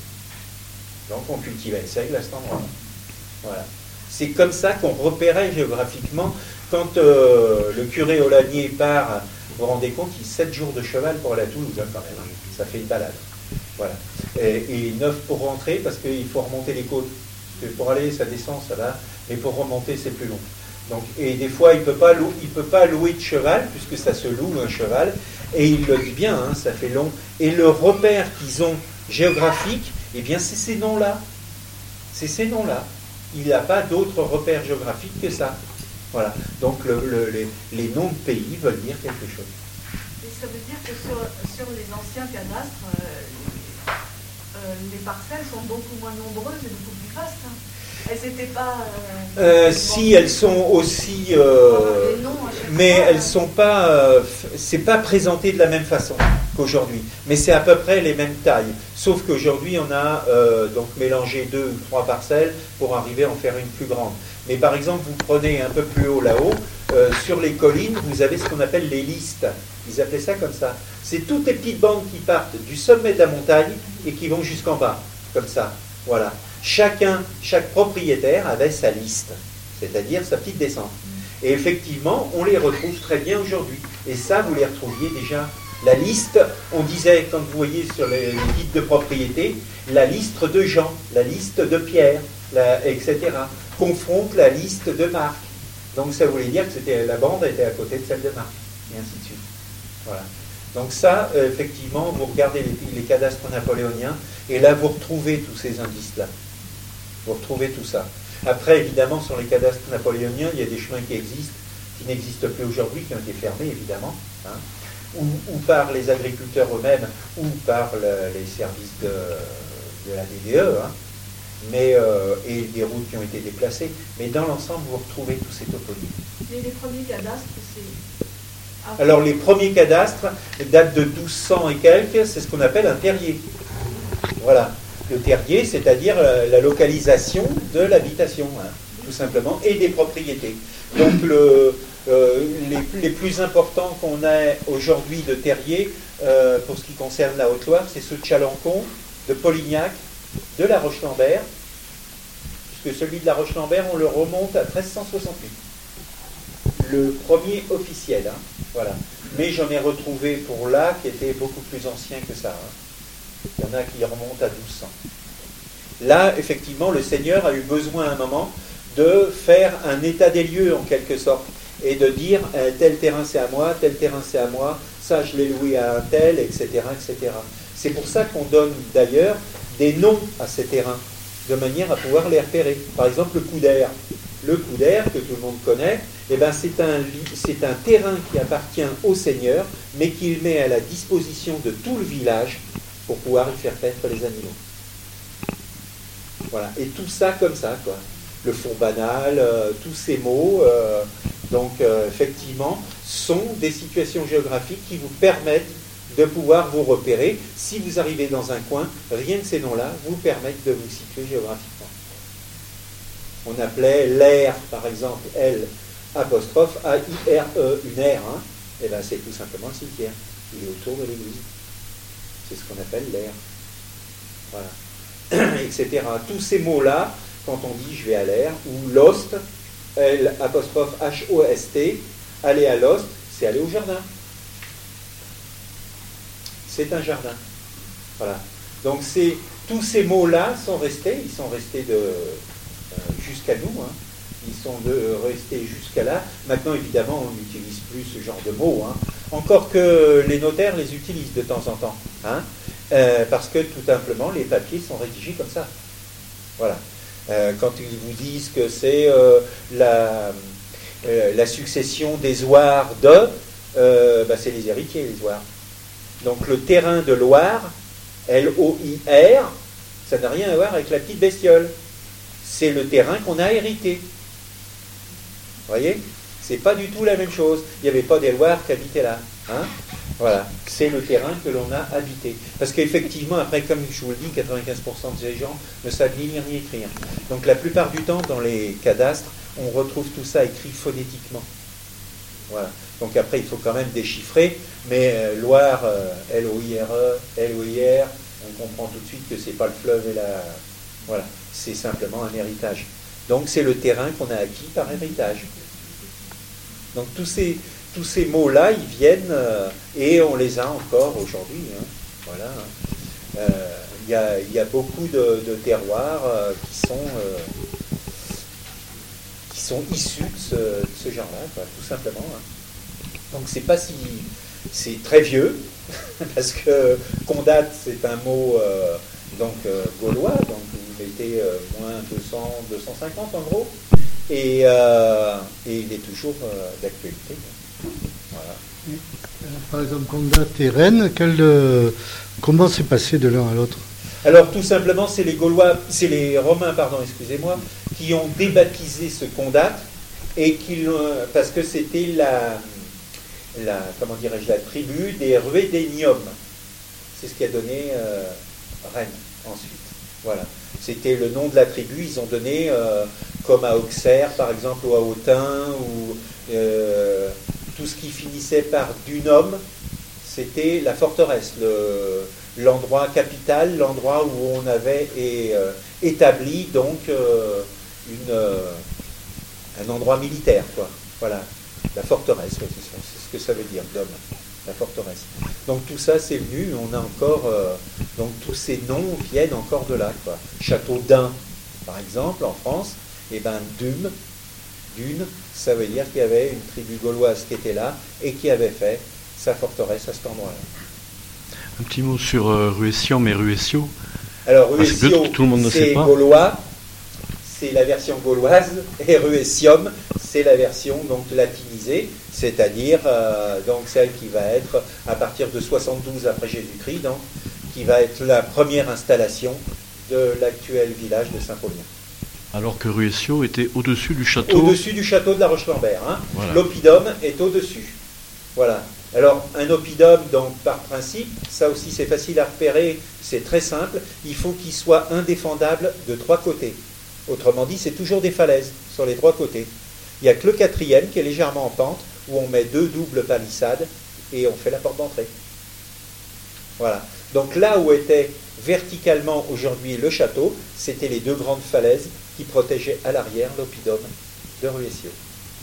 Donc on cultivait le seigle à cet endroit-là. Voilà. C'est comme ça qu'on repérait géographiquement. Quand euh, le curé Olanier part, vous vous rendez compte, il sept jours de cheval pour aller à Toulouse, hein, quand même. Hein. Ça fait une balade. Voilà. Et, et neuf pour rentrer, parce qu'il faut remonter les côtes. Parce que pour aller, ça descend, ça va, mais pour remonter, c'est plus long. Donc, et des fois, il ne peut pas louer, il peut pas louer de cheval, puisque ça se loue un cheval, et il le dit bien, hein, ça fait long. Et le repère qu'ils ont géographique, eh bien, c'est ces noms-là. C'est ces noms-là. Il n'a pas d'autres repères géographiques que ça. Voilà. Donc, le, le, les, les noms de pays veulent dire quelque chose. Et ça veut dire que sur, sur les anciens cadastres, euh, euh, les parcelles sont beaucoup moins nombreuses et beaucoup plus vastes. Hein. Elles n'étaient pas... Euh, euh, si, elles sont aussi... Euh, noms, mais fois, elles euh, sont pas... Euh, c'est pas présenté de la même façon qu'aujourd'hui. Mais c'est à peu près les mêmes tailles. Sauf qu'aujourd'hui, on a euh, donc mélangé deux ou trois parcelles pour arriver à en faire une plus grande. Mais par exemple, vous prenez un peu plus haut là-haut, euh, sur les collines, vous avez ce qu'on appelle les listes. Ils appelaient ça comme ça. C'est toutes les petites bandes qui partent du sommet de la montagne et qui vont jusqu'en bas, comme ça. Voilà. Chacun, chaque propriétaire avait sa liste, c'est-à-dire sa petite descente. Et effectivement, on les retrouve très bien aujourd'hui. Et ça, vous les retrouviez déjà. La liste, on disait, quand vous voyez sur les, les titres de propriété, la liste de Jean, la liste de Pierre, la, et cetera, confronte la liste de Marc. Donc ça voulait dire que c'était, la bande était à côté de celle de Marc, et ainsi de suite. Voilà. Donc ça, euh, effectivement, vous regardez les, les cadastres napoléoniens, et là, vous retrouvez tous ces indices-là. Vous retrouvez tout ça. Après, évidemment, sur les cadastres napoléoniens, il y a des chemins qui existent, qui n'existent plus aujourd'hui, qui ont été fermés, évidemment, hein, ou, ou par les agriculteurs eux-mêmes, ou par le, les services de, de la D D E, hein, mais, euh, et des routes qui ont été déplacées. Mais dans l'ensemble, vous retrouvez tous ces toponymes. Et les premiers cadastres, c'est... Après. Alors, les premiers cadastres datent de douze cents et quelques, c'est ce qu'on appelle un terrier. Voilà. Le terrier, c'est-à-dire la localisation de l'habitation, hein, tout simplement, et des propriétés. Donc, le, euh, les, les plus importants qu'on a aujourd'hui de terriers, euh, pour ce qui concerne la Haute-Loire, c'est ceux de Chalancon, de Polignac, de la Roche-Lambert, puisque celui de la Roche-Lambert, on le remonte à treize cent soixante-huit. Le premier officiel, hein, voilà. Mais j'en ai retrouvé pour là qui était beaucoup plus ancien que ça. Hein. Il y en a qui remontent à douze cents. Là, effectivement, le Seigneur a eu besoin à un moment de faire un état des lieux, en quelque sorte, et de dire euh, tel terrain c'est à moi, tel terrain c'est à moi, ça je l'ai loué à un tel, et cetera, et cetera. C'est pour ça qu'on donne d'ailleurs des noms à ces terrains, de manière à pouvoir les repérer. Par exemple, le coup d'air. Le coup d'air, que tout le monde connaît, eh ben, c'est un, c'est un terrain qui appartient au seigneur, mais qu'il met à la disposition de tout le village pour pouvoir y faire paître les animaux. Voilà. Et tout ça comme ça, quoi. Le four banal, euh, tous ces mots, euh, donc euh, effectivement, sont des situations géographiques qui vous permettent de pouvoir vous repérer. Si vous arrivez dans un coin, rien que ces noms-là vous permettent de vous situer géographiquement. On appelait l'air, par exemple, L apostrophe A I R E, une aire, hein, et bien c'est tout simplement le cimetière. Il est autour de l'église. C'est ce qu'on appelle l'air. Voilà. et cetera. Tous ces mots-là, quand on dit je vais à l'air, ou l'ost, L apostrophe H O S T, aller à l'ost, c'est aller au jardin. C'est un jardin. Voilà. Donc c'est, tous ces mots-là sont restés, ils sont restés de, euh, jusqu'à nous, hein. Ils sont de, euh, restés jusqu'à là. Maintenant, évidemment, on n'utilise plus ce genre de mots, hein. Encore que les notaires les utilisent de temps en temps, hein. Euh, parce que tout simplement, les papiers sont rédigés comme ça. Voilà. Euh, quand ils vous disent que c'est euh, la, euh, la succession des oirs de, euh, bah, c'est les héritiers, les oirs. Donc le terrain de Loire, L O I R, ça n'a rien à voir avec la petite bestiole. C'est le terrain qu'on a hérité. Vous voyez ? C'est pas du tout la même chose. Il n'y avait pas des Loirs qui habitaient là. Hein ? Voilà. C'est le terrain que l'on a habité. Parce qu'effectivement, après, comme je vous le dis, quatre-vingt-quinze pour cent des gens ne savent ni lire ni écrire. Donc la plupart du temps, dans les cadastres, on retrouve tout ça écrit phonétiquement. Voilà. Donc après, il faut quand même déchiffrer, mais euh, Loire, euh, L O I R E, L O I R, on comprend tout de suite que c'est pas le fleuve et la... Voilà, c'est simplement un héritage. Donc c'est le terrain qu'on a acquis par héritage. Donc tous ces, tous ces mots-là, ils viennent, euh, et on les a encore aujourd'hui. Hein. Voilà. Il euh, y, a, y a beaucoup de, de terroirs euh, qui sont... Euh, qui sont issus de ce, de ce genre-là, quoi, tout simplement. Hein. Donc c'est pas si... C'est très vieux, parce que condate, c'est un mot euh, donc, euh, gaulois, donc vous mettez euh, moins deux cents, deux cent cinquante en gros, et, euh, et il est toujours euh, d'actualité. Voilà. Et, euh, par exemple, condate et Rennes, quel, euh, comment c'est passé de l'un à l'autre ? Alors tout simplement, c'est les Gaulois, c'est les Romains, pardon, excusez-moi, qui ont débaptisé ce condate, et qui parce que c'était la... La, comment dirais-je, la tribu des Ruédénium. C'est ce qui a donné euh, Rennes ensuite. Voilà. C'était le nom de la tribu. Ils ont donné, euh, comme à Auxerre, par exemple, ou à Autun, ou euh, tout ce qui finissait par Dunum, c'était la forteresse, le, l'endroit capital, l'endroit où on avait et, euh, établi donc euh, une, euh, un endroit militaire, quoi. Voilà. La forteresse, c'est ce que ça veut dire, Dom, la forteresse. Donc tout ça, c'est venu, on a encore, euh, donc tous ces noms viennent encore de là, quoi. Château d'Ain, par exemple, en France, et ben Dum, Dune, ça veut dire qu'il y avait une tribu gauloise qui était là et qui avait fait sa forteresse à cet endroit-là. Un petit mot sur euh, Ruessium et Ruessio. Alors Ruessio, c'est gaulois, c'est la version gauloise, et Ruessium, c'est la version donc latinisée, c'est-à-dire euh, donc celle qui va être à partir de soixante-douze après Jésus-Christ, donc qui va être la première installation de l'actuel village de Saint-Paulien. Alors que Ruessio était au-dessus du château. Au-dessus du château de la Roche-Lambert. Hein. Voilà. L'oppidum est au-dessus. Voilà. Alors, un oppidum, donc, par principe, ça aussi c'est facile à repérer, c'est très simple, il faut qu'il soit indéfendable de trois côtés. Autrement dit, c'est toujours des falaises sur les trois côtés. Il n'y a que le quatrième qui est légèrement en pente, où on met deux doubles palissades et on fait la porte d'entrée. Voilà. Donc là où était verticalement aujourd'hui le château, c'était les deux grandes falaises qui protégeaient à l'arrière l'oppidum de Ruessio.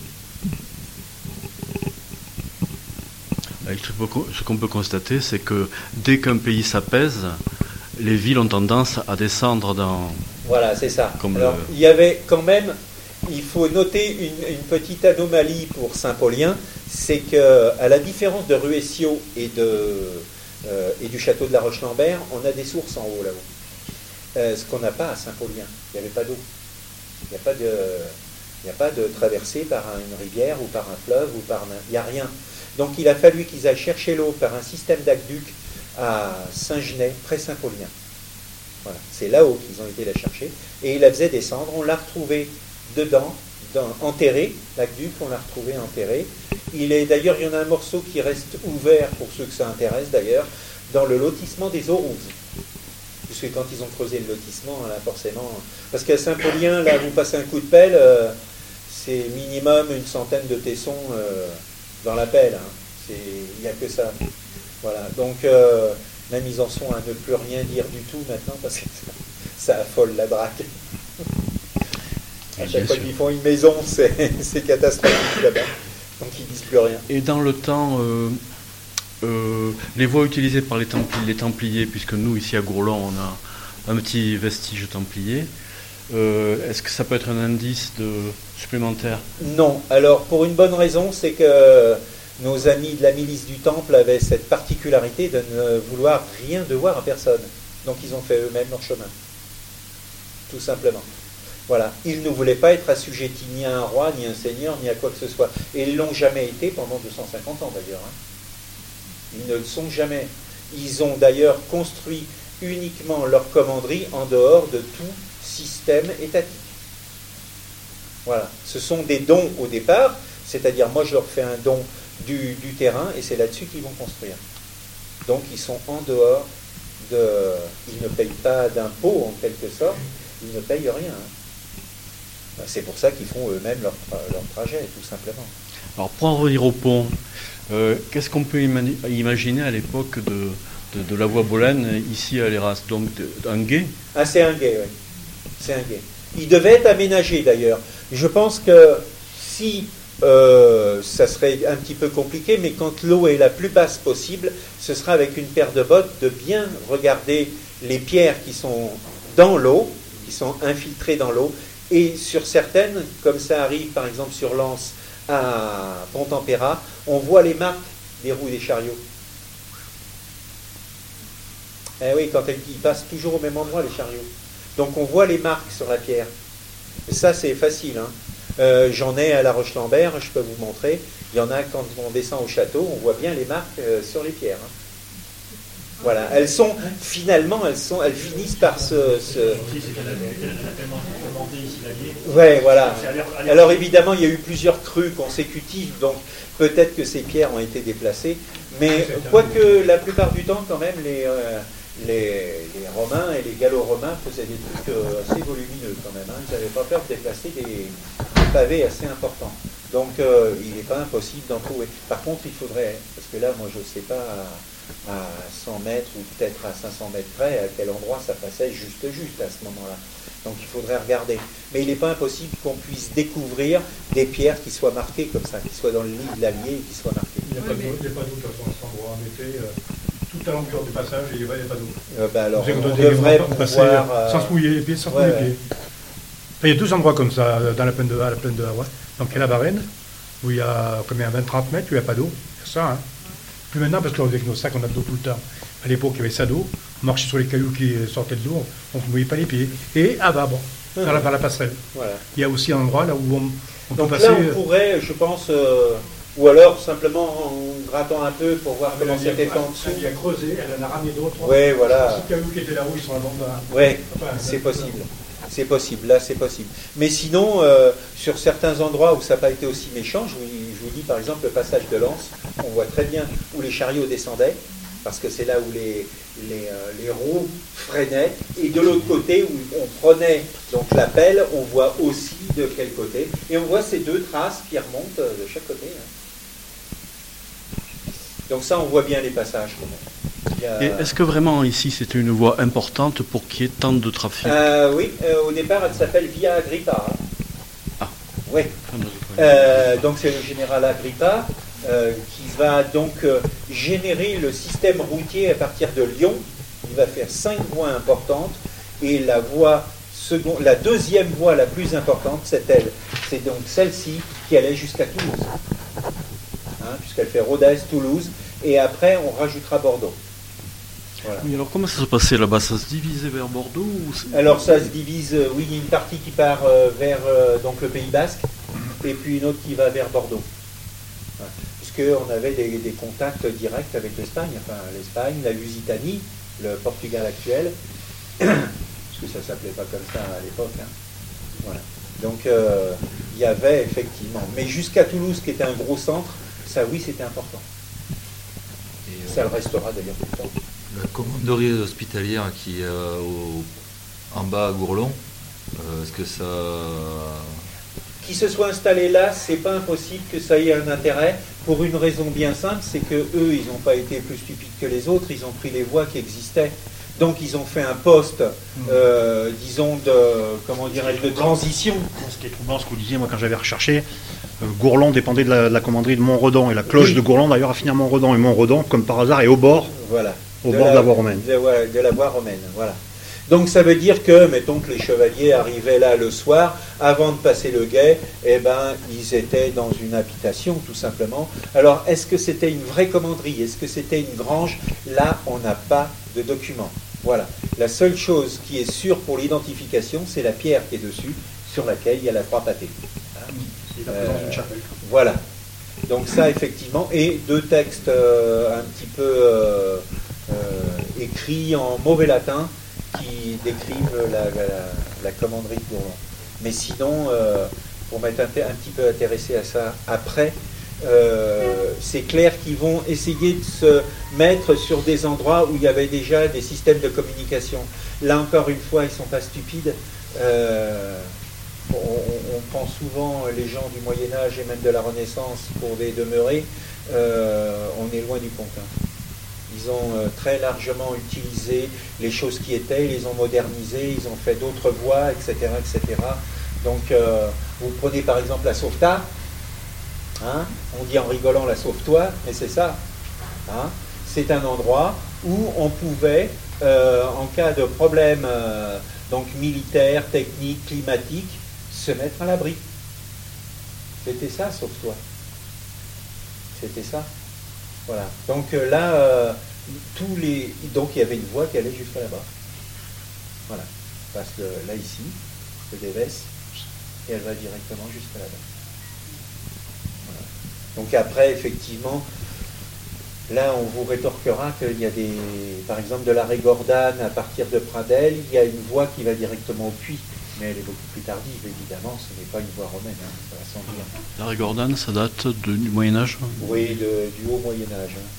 Ce qu'on peut constater, c'est que dès qu'un pays s'apaise, les villes ont tendance à descendre dans... Voilà, c'est ça. Comme Alors, le... il y avait quand même, il faut noter une, une petite anomalie pour Saint-Paulien, c'est qu'à la différence de Ruescio et, de, euh, et du château de la Roche-Lambert, on a des sources en haut là-haut. Euh, ce qu'on n'a pas à Saint-Paulien. Il n'y avait pas d'eau. Il n'y a pas de, il n'y a pas de traversée par une rivière ou par un fleuve ou par un, il n'y a rien. Donc il a fallu qu'ils aillent chercher l'eau par un système d'aqueduc à Saint-Genès, près Saint-Paulien. Voilà. C'est là-haut qu'ils ont été la chercher. Et il la faisait descendre. On l'a retrouvé dedans, dans, enterré. L'aqueduc, on l'a retrouvé enterré. Il est d'ailleurs, il y en a un morceau qui reste ouvert pour ceux que ça intéresse d'ailleurs, dans le lotissement des Eaux Rouges. Puisque quand ils ont creusé le lotissement, là, forcément. Parce qu'à Saint-Paulien, là, vous passez un coup de pelle, euh, c'est minimum une centaine de tessons euh, dans la pelle. Hein. Il n'y a que ça. Voilà. Donc, euh, même ils en sont à ne plus rien dire du tout maintenant, parce que ça, ça affole la draque. À chaque fois qu'ils font une maison, c'est, c'est catastrophique là-bas. Donc, ils ne disent plus rien. Et dans le temps. Euh... Euh, les voies utilisées par les, templi- les Templiers, puisque nous ici à Gourlon on a un petit vestige templier, euh, est-ce que ça peut être un indice de, supplémentaire? Non, alors pour une bonne raison, c'est que nos amis de la milice du Temple avaient cette particularité de ne vouloir rien devoir à personne. Donc ils ont fait eux-mêmes leur chemin, tout simplement. Voilà, ils ne voulaient pas être assujettis ni à un roi, ni à un seigneur, ni à quoi que ce soit. Et ils ne l'ont jamais été pendant deux cent cinquante ans d'ailleurs. Hein. Ils ne le sont jamais. Ils ont d'ailleurs construit uniquement leur commanderie en dehors de tout système étatique. Voilà. Ce sont des dons au départ, c'est-à-dire moi je leur fais un don du, du terrain et c'est là-dessus qu'ils vont construire. Donc ils sont en dehors de... Ils ne payent pas d'impôts en quelque sorte, ils ne payent rien. Hein. C'est pour ça qu'ils font eux-mêmes leur, leur trajet, tout simplement. Alors pour en revenir au pont, Euh, qu'est-ce qu'on peut ima- imaginer à l'époque de, de, de la voie Bolène ici à Léras? Donc de, un gué? Ah, c'est un gué, oui. C'est un gué. Il devait être aménagé d'ailleurs. Je pense que si euh, ça serait un petit peu compliqué, mais quand l'eau est la plus basse possible, ce sera avec une paire de bottes de bien regarder les pierres qui sont dans l'eau, qui sont infiltrées dans l'eau, et sur certaines, comme ça arrive par exemple sur l'Anse, à Pont-Tempéra, on voit les marques des roues des chariots. Eh oui, quand ils passent toujours au même endroit, les chariots. Donc on voit les marques sur la pierre. Et ça, c'est facile. Hein. Euh, j'en ai à la Roche-Lambert, je peux vous montrer. Il y en a quand on descend au château, on voit bien les marques euh, sur les pierres. Hein. Voilà, elles sont, finalement, elles, sont, elles finissent par se... se... Ouais, voilà. Alors évidemment, il y a eu plusieurs crues consécutives, donc peut-être que ces pierres ont été déplacées, mais quoique la plupart du temps, quand même, les, euh, les, les Romains et les Gallo-Romains faisaient des trucs euh, assez volumineux quand même. Hein. Ils n'avaient pas peur de déplacer des, des pavés assez importants. Donc euh, il n'est pas impossible d'en trouver. Par contre, il faudrait, parce que là, moi je ne sais pas... À, à cent mètres ou peut-être à cinq cents mètres près, à quel endroit ça passait juste juste à ce moment-là. Donc il faudrait regarder. Mais il n'est pas impossible qu'on puisse découvrir des pierres qui soient marquées comme ça, qui soient dans le lit de l'Allier et qui soient marquées. Il n'y a pas d'eau, il n'y a pas d'eau de toute façon à cet endroit. On était euh, toute la longueur du passage et il n'y a pas d'eau. Euh, bah alors, on, on devrait passer pouvoir, euh... sans se mouiller les pieds, sans se ouais, mouiller ouais. les pieds. Enfin, il y a deux endroits comme ça dans la plaine de, à la plaine de Hawaï. Donc il y a la Varenne, où il y a combien, vingt à trente mètres, où il n'y a pas d'eau. C'est ça, hein. Plus maintenant, parce qu'avec nos sacs, on a de l'eau tout le temps. À l'époque, il y avait ça d'eau, on marchait sur les cailloux qui sortaient de l'eau, on ne mouillait pas les pieds. Et à Vabre, vers la, vers la passerelle. Voilà. Il y a aussi un endroit là où on, on Donc peut passer... là, on pourrait, je pense, euh, ou alors simplement en grattant un peu pour voir comment c'était fait en dessous. Elle a creusé, elle en a ramené d'autres. Oui, voilà. Les cailloux qui étaient là-haut, ils sont à l'endroit. Oui, c'est possible. C'est possible, là c'est possible. Mais sinon, euh, sur certains endroits où ça n'a pas été aussi méchant, je vous, je vous dis par exemple le passage de l'Anse, on voit très bien où les chariots descendaient, parce que c'est là où les, les, euh, les roues freinaient, et de l'autre côté où on prenait donc la pelle, on voit aussi de quel côté, et on voit ces deux traces qui remontent de chaque côté. Hein. Donc ça, on voit bien les passages. A... Et est-ce que vraiment ici c'était une voie importante pour qu'il y ait tant de trafic? euh, Oui, euh, au départ elle s'appelle Via Agrippa. Hein. Ah. Oui. Euh, donc c'est le général Agrippa euh, qui va donc euh, générer le système routier à partir de Lyon. Il va faire cinq voies importantes et la voie seconde, la deuxième voie la plus importante, c'est elle, C'est donc celle-ci qui allait jusqu'à Toulouse, hein, puisqu'elle fait Rodez, Toulouse, et après on rajoutera Bordeaux. Voilà. Oui, alors comment ça se passait là-bas? Ça se divisait vers Bordeaux ou c'est- Alors ça se divise, euh, oui, il y a une partie qui part euh, vers euh, donc le Pays Basque, et puis une autre qui va vers Bordeaux. Voilà. Puisqu'on avait des, des contacts directs avec l'Espagne, enfin l'Espagne, la Lusitanie, le Portugal actuel, parce que ça ne s'appelait pas comme ça à l'époque. Hein. Voilà. Donc euh, il y avait effectivement, mais jusqu'à Toulouse qui était un gros centre, ça oui c'était important. Et, Ça euh, le restera d'ailleurs tout le temps. La commanderie hospitalière qui est euh, au- en bas à Gourlon, euh, est-ce que ça... Qui se soit installé là, c'est pas impossible que ça ait un intérêt, pour une raison bien simple, c'est que eux, ils n'ont pas été plus stupides que les autres, ils ont pris les voies qui existaient. Donc ils ont fait un poste, euh, disons, de, comment dirais-je, de transition. Ce qui est troublant, ce que vous disiez, moi quand j'avais recherché, euh, Gourlon dépendait de la, de la commanderie de Montredon, et la cloche Oui. de Gourlon d'ailleurs a fini à Montredon, et Montredon, comme par hasard, est au bord, Voilà. au bord de la voie romaine. De, ouais, de la voie romaine, voilà. Donc ça veut dire que, mettons que les chevaliers arrivaient là le soir, avant de passer le guet, eh ben, ils étaient dans une habitation, tout simplement. Alors, est-ce que c'était une vraie commanderie? Est-ce que c'était une grange? Là, on n'a pas de documents. Voilà. La seule chose qui est sûre pour l'identification, c'est la pierre qui est dessus, sur laquelle il y a la croix pâtée. Hein? Il a pris dans une chapelle. Voilà. Donc ça, effectivement, et deux textes euh, un petit peu euh, euh, écrits en mauvais latin, qui décrivent la, la, la commanderie de Gourlon. Mais sinon, euh, pour m'être un, un petit peu intéressé à ça après, euh, c'est clair qu'ils vont essayer de se mettre sur des endroits où il y avait déjà des systèmes de communication. Là encore une fois, ils ne sont pas stupides. Euh, on, on prend souvent les gens du Moyen-Âge et même de la Renaissance pour des demeurés. Euh, on est loin du compte. Hein. Ils ont euh, très largement utilisé les choses qui étaient, ils les ont modernisées, ils ont fait d'autres voies, et cetera, et cetera. Donc, euh, vous prenez par exemple la sauvetat, hein, on dit en rigolant la sauve-toi, mais c'est ça. Hein, c'est un endroit où on pouvait, euh, en cas de problème euh, donc militaire, technique, climatique, se mettre à l'abri. C'était ça, sauve-toi. C'était ça. Voilà. Donc euh, là, euh, tous les, donc il y avait une voie qui allait jusqu'à là-bas. Voilà. Parce que là ici, c'est des vesses et elle va directement jusqu'à là-bas. Voilà. Donc après, effectivement, là on vous rétorquera qu'il y a des, par exemple, de la Régordane à partir de Pradel, il y a une voie qui va directement au puits. Mais elle est beaucoup plus tardive, évidemment, ce n'est pas une voie romaine, hein, ça va sans dire. La Régordane, ça date de- du Moyen-Âge? Oui, de- du haut Moyen-Âge. Hein.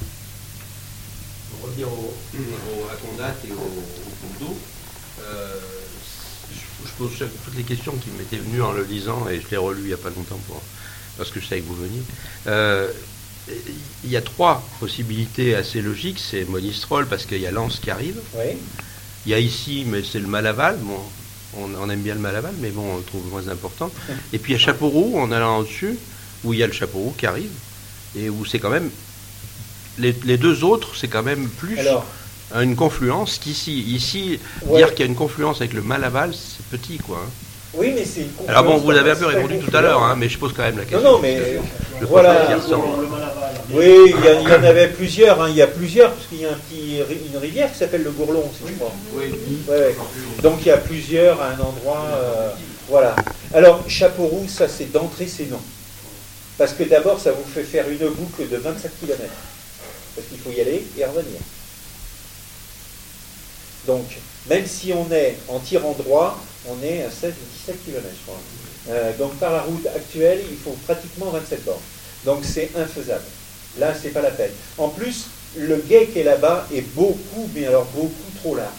Pour revenir au, au, à ton date et au, au cours d'eau, euh, je, je pose chaque- toutes les questions qui m'étaient venues en le lisant, et je l'ai relu il n'y a pas longtemps pour, parce que je savais que vous veniez. Euh, il y a trois possibilités assez logiques. C'est Monistrol, parce qu'il y a Lens qui arrive. Oui. Il y a ici, mais c'est le Malaval. Bon, on, on aime bien le Malaval, mais bon, on le trouve moins important. Et puis il y a Chapeauroux, en allant au-dessus, où il y a le Chapeauroux qui arrive, et où c'est quand même... Les, les deux autres, c'est quand même plus Alors, une confluence qu'ici. Ici, Ouais. dire qu'il y a une confluence avec le Malaval, c'est petit, quoi. hein. oui, mais c'est une confluence. Alors bon, vous avez un peu c'est répondu pas tout à l'heure, hein, confluence. mais je pose quand même la Non, question. non, mais Je voilà. pense pas qu'il ressemble. Oui, il y, a- il y en avait plusieurs. Hein, il y a plusieurs, parce qu'il y a un petit, une rivière qui s'appelle le Gourlon, si je crois. Oui. Ouais, ouais. Donc il y a plusieurs à un endroit. euh, voilà. Alors, Chapeauroux, ça c'est d'entrée, c'est non. Parce que d'abord, ça vous fait faire une boucle de vingt-sept kilomètres. Parce qu'il faut y aller et revenir. Donc, même si on est en tirant droit, on est à seize ou dix-sept kilomètres, je crois. Euh, donc, par la route actuelle, il faut pratiquement vingt-sept bornes. Donc, c'est infaisable. Là, c'est pas la peine. En plus, le gué qui est là-bas est beaucoup, mais alors beaucoup trop large.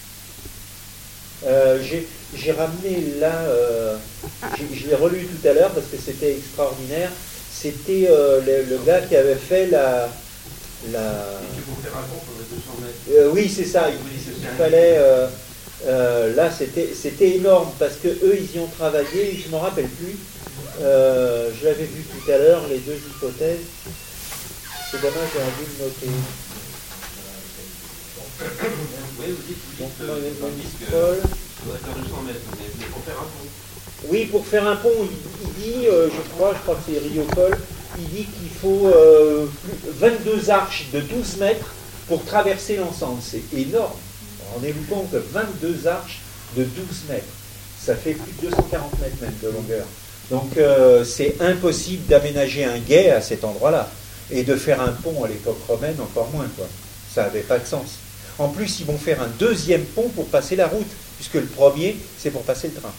Euh, j'ai, j'ai ramené là, euh, j'ai- je l'ai relu tout à l'heure parce que c'était extraordinaire. C'était euh, le, le gars qui avait fait la. la Euh, oui, c'est ça. Il, il fallait. euh, euh, là, c'était, c'était énorme parce que eux, ils y ont travaillé. Je ne m'en rappelle plus. Euh, je l'avais vu tout à l'heure, les deux hypothèses. C'est dommage, j'aurais dû le noter. Oui, vous dites, vous Donc, dites, moi, euh, les vous dites que Monistrol. ça doit faire deux cents mètres, mais il faut faire un pont. Oui, pour faire un pont, il, il dit, euh, je crois, je crois que c'est Riopol, il dit qu'il faut euh, plus- vingt-deux arches de douze mètres pour traverser l'ensemble. C'est énorme. Rendez-vous compte, vingt-deux arches de douze mètres. Ça fait plus de deux cent quarante mètres même de longueur. Donc euh, c'est impossible d'aménager un gué à cet endroit-là. Et de faire un pont à l'époque romaine, encore moins, quoi. Ça n'avait pas de sens. En plus, ils vont faire un deuxième pont pour passer la route, puisque le premier, c'est pour passer le train.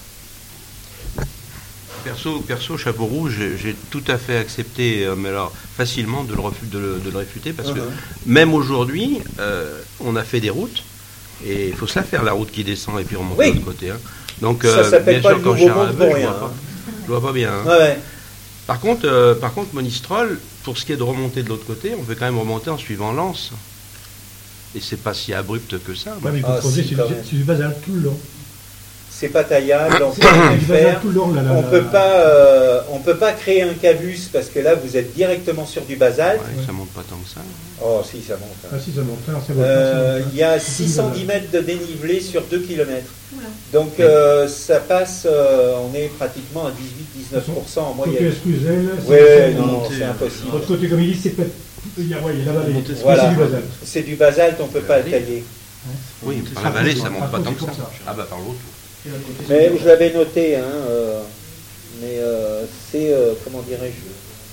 Perso, perso, chapeau rouge, j'ai- j'ai tout à fait accepté, euh, mais alors facilement de le, refu- de le, de le réfuter, parce que Mhm. même aujourd'hui, euh, on a fait des routes, et il faut se la faire, la route qui descend et puis remonter Oui. de l'autre côté. hein. Donc, Ça euh, s'appelle bien pas sûr, le quand Nouveau je Monde pour je rien, vois pas. hein. Je vois pas bien. hein. Ouais, ouais. Par contre, euh, par contre, Monistrol, pour ce qui est de remonter de l'autre côté, on peut quand même remonter en suivant l'Anse. Et c'est pas si abrupt que ça. Ouais, mais il faut Ah, creuser, si, c'est quand du- même. c'est du basalte tout le long. C'est pas taillable, on peut C'est rien du faire. basalte tout le long, là, là, On là, peut là. pas, euh, on peut pas créer un cavus parce que là vous êtes directement sur du basalte. Ouais, ça monte pas tant que ça. Oh si, ça monte. hein. Ah si, ça monte, hein, ça monte, Euh, ça monte, hein. Il y a C'est tout six cent du dix basalte. mètres de dénivelé sur deux kilomètres. Oula. Donc euh, ça passe, euh, on est pratiquement à dix-huit à dix-neuf pour cent en Côté moyenne. Escluzel, Oui, c'est- non, non, monter, c'est euh, impossible. L'autre côté, comme il dit, c'est pas. Il y a, ouais, il y a la vallée. Monter, Mais c'est- Voilà. c'est du basalte. C'est du basalte, on peut pas le tailler. Oui, Monter, par ça la vallée, monte, ça ouais. monte pas Par tant que contre, ça. c'est pour ça. Ah bah par l'autre. Et l'autre côté, c'est Mais du je basalte. l'avais noté, hein, euh, mais euh, c'est, euh, comment dirais-je,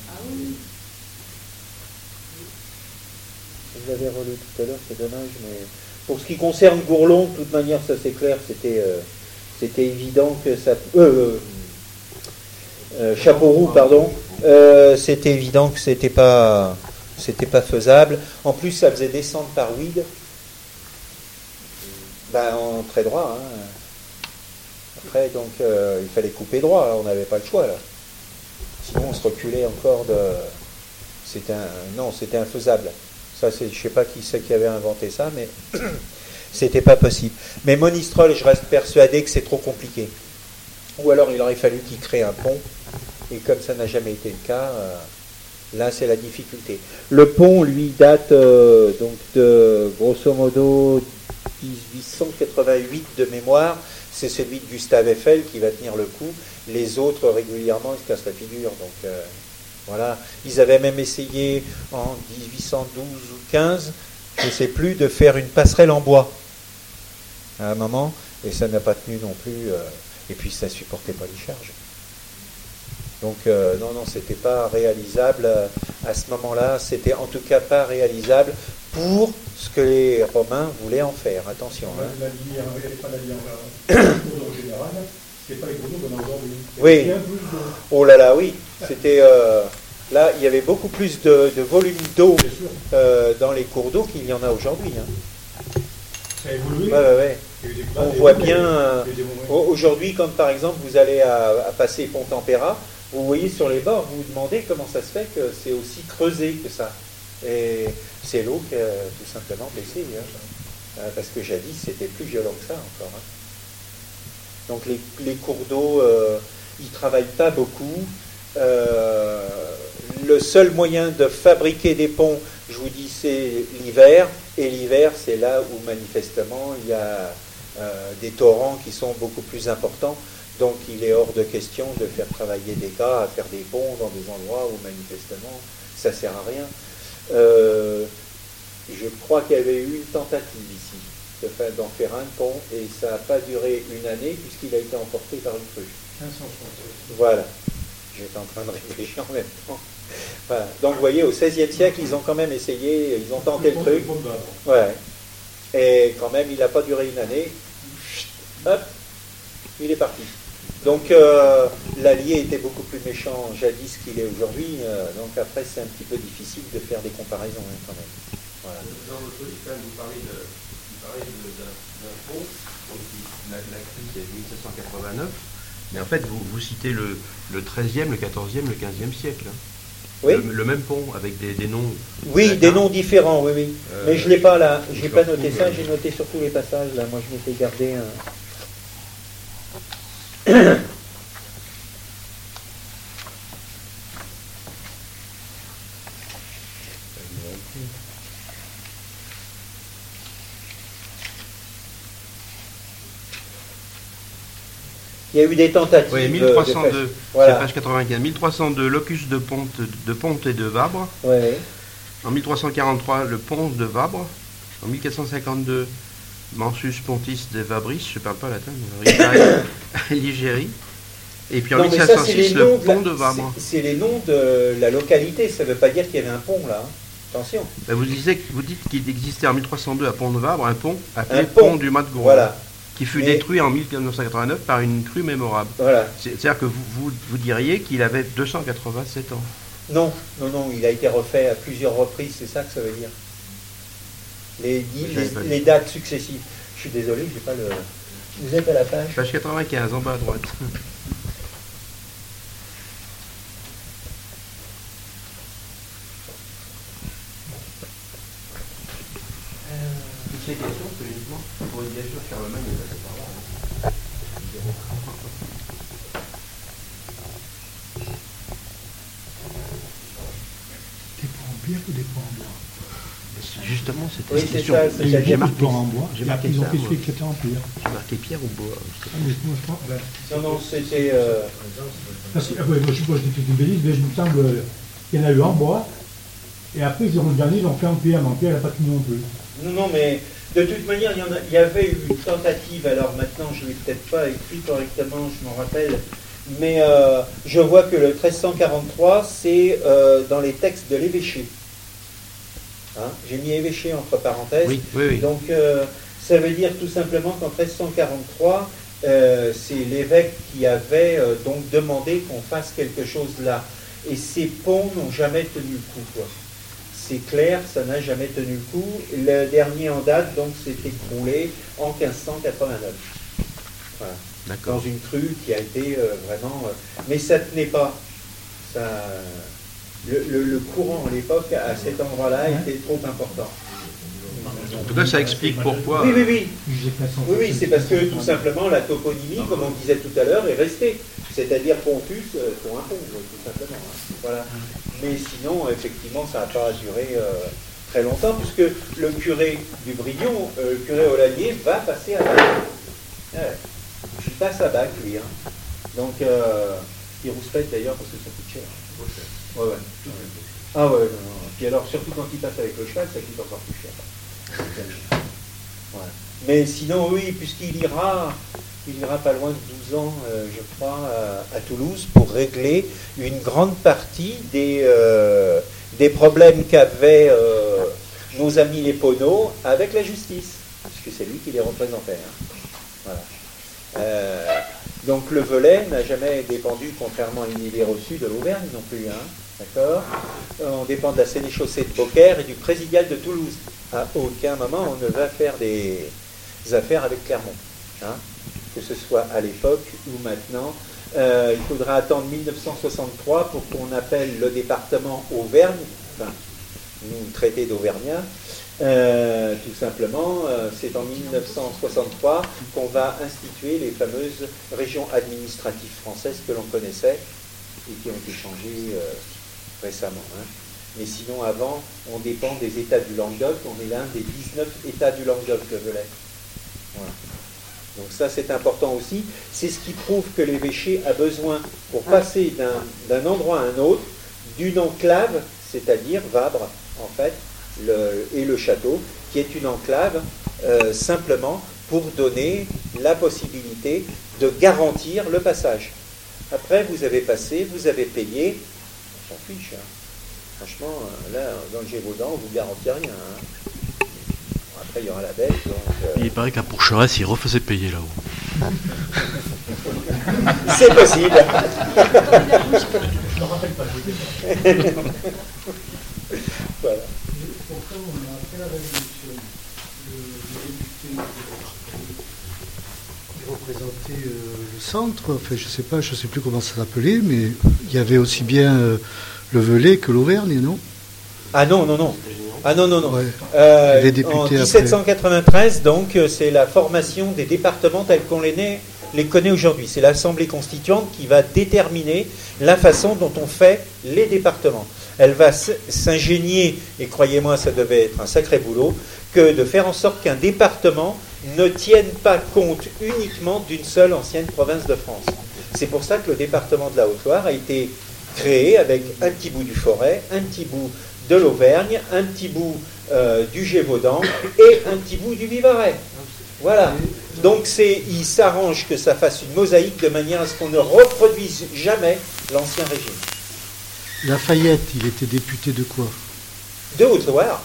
je l'avais relu tout à l'heure, c'est dommage, mais pour ce qui concerne Gourlon, de toute manière, ça c'est clair, c'était euh, c'était évident que ça... Euh, euh, Chapeauroux, pardon, euh, c'était évident que c'était pas, c'était pas faisable. En plus, ça faisait descendre par Ouide, ben, en très droit, hein. Après, donc, euh, il fallait couper droit, là, on n'avait pas le choix, là. Sinon, on se reculait encore de... C'était un... Non, c'était infaisable. Ça, c'est... Je sais pas qui c'est qui avait inventé ça, mais c'était pas possible. Mais Monistrol, je reste persuadé que c'est trop compliqué. Ou alors, il aurait fallu qu'il crée un pont, et comme ça n'a jamais été le cas, euh, là, c'est la difficulté. Le pont, lui, date euh, donc de, grosso modo, dix-huit cent quatre-vingt-huit de mémoire. C'est celui de Gustave Eiffel qui va tenir le coup. Les autres, régulièrement, ils se cassent la figure. Donc, euh, voilà. Ils avaient même essayé, en dix-huit cent douze ou quinze, je ne sais plus, de faire une passerelle en bois. À un moment, et ça n'a pas tenu non plus. Euh, et puis, ça ne supportait pas les charges. Donc, euh, non, non, c'était pas réalisable euh, à ce moment-là. C'était en tout cas pas réalisable pour ce que les Romains voulaient en faire. Attention. Hein. La ligne, il n'y avait pas la ligne en général, c'est pas les grenouilles qu'on a aujourd'hui. Oui. Il y a un plus de- Oh là là, oui. C'était euh, là, il y avait beaucoup plus de, de volume d'eau Bien sûr, euh, dans les cours d'eau qu'il y en a aujourd'hui. Hein. ça a évolué. Ouais, ouais, ouais. Il y a eu des On bases, voit des- bien euh, des- des- des- au- aujourd'hui, quand par exemple vous allez à, à passer Pont-Tempéra, vous voyez sur les bords, vous vous demandez comment ça se fait que c'est aussi creusé que ça. Et c'est l'eau qui a tout simplement baissé. Hein. Euh, parce que jadis, c'était plus violent que ça encore. Hein. Donc les, les cours d'eau, euh, ils ne travaillent pas beaucoup. Euh, le seul moyen de fabriquer des ponts, je vous dis, c'est l'hiver. Et l'hiver, c'est là où manifestement il y a euh, des torrents qui sont beaucoup plus importants. Donc il est hors de question de faire travailler des gars à faire des ponts dans des endroits où manifestement ça ne sert à rien. Euh, je crois qu'il y avait eu une tentative ici de faire, d'en faire un pont et ça n'a pas duré une année puisqu'il a été emporté par une crue. quinze cent soixante. Voilà. J'étais en train de réfléchir en même temps. Voilà. Donc vous voyez, au seizième siècle, ils ont quand même essayé, ils ont tenté le truc. Ouais. Et quand même, il n'a pas duré une année. Chut, hop, il est parti. Donc euh, l'Allier était beaucoup plus méchant jadis qu'il est aujourd'hui. Euh, donc après, c'est un petit peu difficile de faire des comparaisons hein, quand même. Voilà. Dans votre livre, quand même, vous parlez de, vous parlez de- d'un d'un pont, donc la, la crise c'est mille sept cent quatre-vingt-neuf, mais en fait vous, vous citez le, le treizième, le quatorzième, le quinzième siècle. hein. Oui, Le, le même pont avec des, des noms. oui, latins. des noms différents, oui, oui. Euh, Mais je ne l'ai pas là. je J'ai me pas retrouve, noté ça. euh, J'ai noté sur tous les passages là. Moi, je m'étais gardé un. Il y a eu des tentatives. Oui, mille trois cent deux, de... voilà. c'est page quatre-vingt-quinze. mille trois cent deux, locus de Ponte, de Ponte et de Vabre. Ouais. En mille trois cent quarante-trois, le Ponce de Vabre. En mille quatre cent cinquante-deux, Mansus Pontis de Vabris, je ne parle pas latin, mais Ligérie. Et puis en Non, mille mais cinq ça, cent c'est les six, le noms de la- pont de Vabre. C'est c'est les noms de la localité, ça ne veut pas dire qu'il y avait un pont là. hein. Attention. Ben, vous, disiez, vous dites qu'il existait en mille trois cent deux à Pont de Vabre un pont appelé Un pont. pont du Mat de Gourou, Voilà. qui fut Mais- détruit en mille neuf cent quatre-vingt-neuf par une crue mémorable. Voilà. C'est- C'est-à-dire que vous, vous, vous diriez qu'il avait deux cent quatre-vingt-sept ans. Non, non, non, il a été refait à plusieurs reprises, c'est ça que ça veut dire. Les, J'avais pas les, vu. les dates successives. Je suis désolé, j'ai pas le. Vous êtes à la page Page quatre-vingt-quinze, en bas à droite. Toutes ces questions, c'est uniquement pour une bien sûr Charlemagne est passé par là. Des pots en pierre ou des pots en bois? Justement, c'était Oui, cette c'est question. ça, c'est Il y ça. a J'ai beaucoup de marqué, pots en bois. j'ai Et marqué après, ils ont ça, fait moi. celui qui était en pierre. J'ai marqué pierre ou bois. Ah, mais moi, je pense- ben, Non, non, c'était. euh, parce que, ah ouais, moi, je suppose que c'était une bêtise, mais il me semble qu'il y en a eu en bois. Et après, ils ont, le dernier, ils ont fait en pierre, mais en pierre, elle n'a pas tenu non plus. Non, non, mais de toute manière, il y, en a- il y avait eu une tentative. Alors maintenant, je ne l'ai peut-être pas écrit correctement, je m'en rappelle. Mais euh, je vois que le treize cent quarante-trois, c'est euh, dans les textes de l'évêché. Hein, j'ai mis évêché entre parenthèses. Oui, oui, oui. Donc, euh, ça veut dire tout simplement qu'en treize cent quarante-trois, euh, c'est l'évêque qui avait euh, donc demandé qu'on fasse quelque chose là. Et ces ponts n'ont jamais tenu le coup, quoi. C'est clair, ça n'a jamais tenu le coup. Le dernier en date, donc, s'est écroulé en quinze cent quatre-vingt-neuf. Voilà. Dans D'accord. une crue qui a été euh, vraiment... euh, mais ça ne tenait pas. Ça, le, le- le courant à l'époque, à cet endroit-là, était trop important. En tout cas, ça explique pourquoi. Oui, oui, oui. J'ai fait son- Oui, oui, c'est parce que tout simplement la toponymie, comme on disait tout à l'heure, est restée. C'est-à-dire Pontus, euh, pour un pont, tout simplement. hein. Voilà. Mais sinon, effectivement, ça n'a pas duré euh, très longtemps, puisque le curé du Brillon, euh, le curé Olanier, va passer à Bac. Ouais. Il passe à Bac, lui. hein. Donc, euh, il rouspète d'ailleurs parce que ça coûte cher. Ouais, ouais. Ah ouais, non, non. Puis alors, surtout quand il passe avec le cheval, ça coûte encore plus cher. Ouais. Mais sinon, oui, puisqu'il ira, il ira pas loin de douze ans, euh, je crois, à, à Toulouse pour régler une grande partie des, euh, des problèmes qu'avaient euh, nos amis les Poneaux avec la justice, puisque c'est lui qui les représentait. hein. Voilà. Euh, donc le Velay n'a jamais dépendu, contrairement à une idée reçue, de l'Auvergne non plus. Hein. D'accord. On dépend de la sénéchaussée de Beaucaire et du présidial de Toulouse. À aucun moment on ne va faire des affaires avec Clermont, hein, que ce soit à l'époque ou maintenant. Euh, il faudra attendre mille neuf cent soixante-trois pour qu'on appelle le département Auvergne, enfin, nous traité d'Auvergnat, euh, tout simplement. Euh, c'est en mille neuf cent soixante-trois qu'on va instituer les fameuses régions administratives françaises que l'on connaissait et qui ont été changées euh, récemment. Hein. Mais sinon, avant, on dépend des États du Languedoc. On est l'un des dix-neuf États du Languedoc, le Velay. Voilà. Donc ça, c'est important aussi. C'est ce qui prouve que l'évêché a besoin, pour passer d'un, d'un endroit à un autre, d'une enclave, c'est-à-dire Vabre, en fait, le, et le château, qui est une enclave euh, simplement pour donner la possibilité de garantir le passage. Après, vous avez passé, vous avez payé, on s'en fiche, hein. Franchement, là, dans le Gévaudan, on ne vous garantit rien. Hein. Bon, après, il y aura la bête. Donc, euh... Il paraît qu'à Pourcheresse, il refaisait payer là-haut. C'est possible. Je ne me rappelle pas. Voilà. Pourquoi on a après la Révolution, le député qui représentait euh, le centre, enfin je ne sais pas, je ne sais plus comment ça s'appelait, mais il y avait aussi bien euh, le Velay que l'Auvergne, non? Ah non, non, non. Ah non, non, non. Ouais. Euh, Les députés en après. dix-sept cent quatre-vingt-treize, donc, euh, c'est la formation des départements tels qu'on les, nait- les connaît aujourd'hui. C'est l'Assemblée constituante qui va déterminer la façon dont on fait les départements. Elle va s- s'ingénier, et croyez-moi, ça devait être un sacré boulot, que de faire en sorte qu'un département ne tiennent pas compte uniquement d'une seule ancienne province de France. C'est pour ça que le département de la Haute-Loire a été créé avec un petit bout du Forez, un petit bout de l'Auvergne, un petit bout euh, du Gévaudan et un petit bout du Vivarais. Voilà. Donc c'est, il s'arrange que ça fasse une mosaïque de manière à ce qu'on ne reproduise jamais l'ancien régime. Lafayette, il était député de quoi? De Haute-Loire,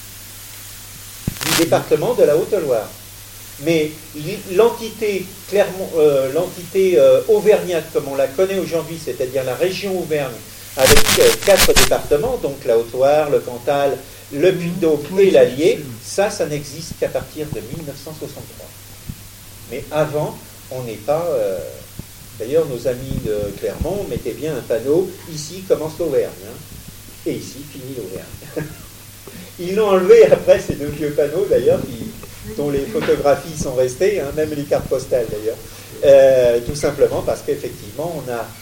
du département de la Haute-Loire. Mais l'entité Clermont, euh, l'entité euh, auvergnate, comme on la connaît aujourd'hui, c'est-à-dire la région Auvergne, avec euh, quatre départements, donc la Haute-Loire, le Cantal, le Puy-de-Dôme et l'Allier, ça, ça n'existe qu'à partir de mille neuf cent soixante-trois. Mais avant, on n'est pas... Euh, d'ailleurs, nos amis de Clermont mettaient bien un panneau, ici commence l'Auvergne, hein, et ici finit l'Auvergne. Ils l'ont enlevé après, ces deux vieux panneaux, d'ailleurs, qui... dont les photographies sont restées, hein, même les cartes postales d'ailleurs, euh, tout simplement parce qu'effectivement on a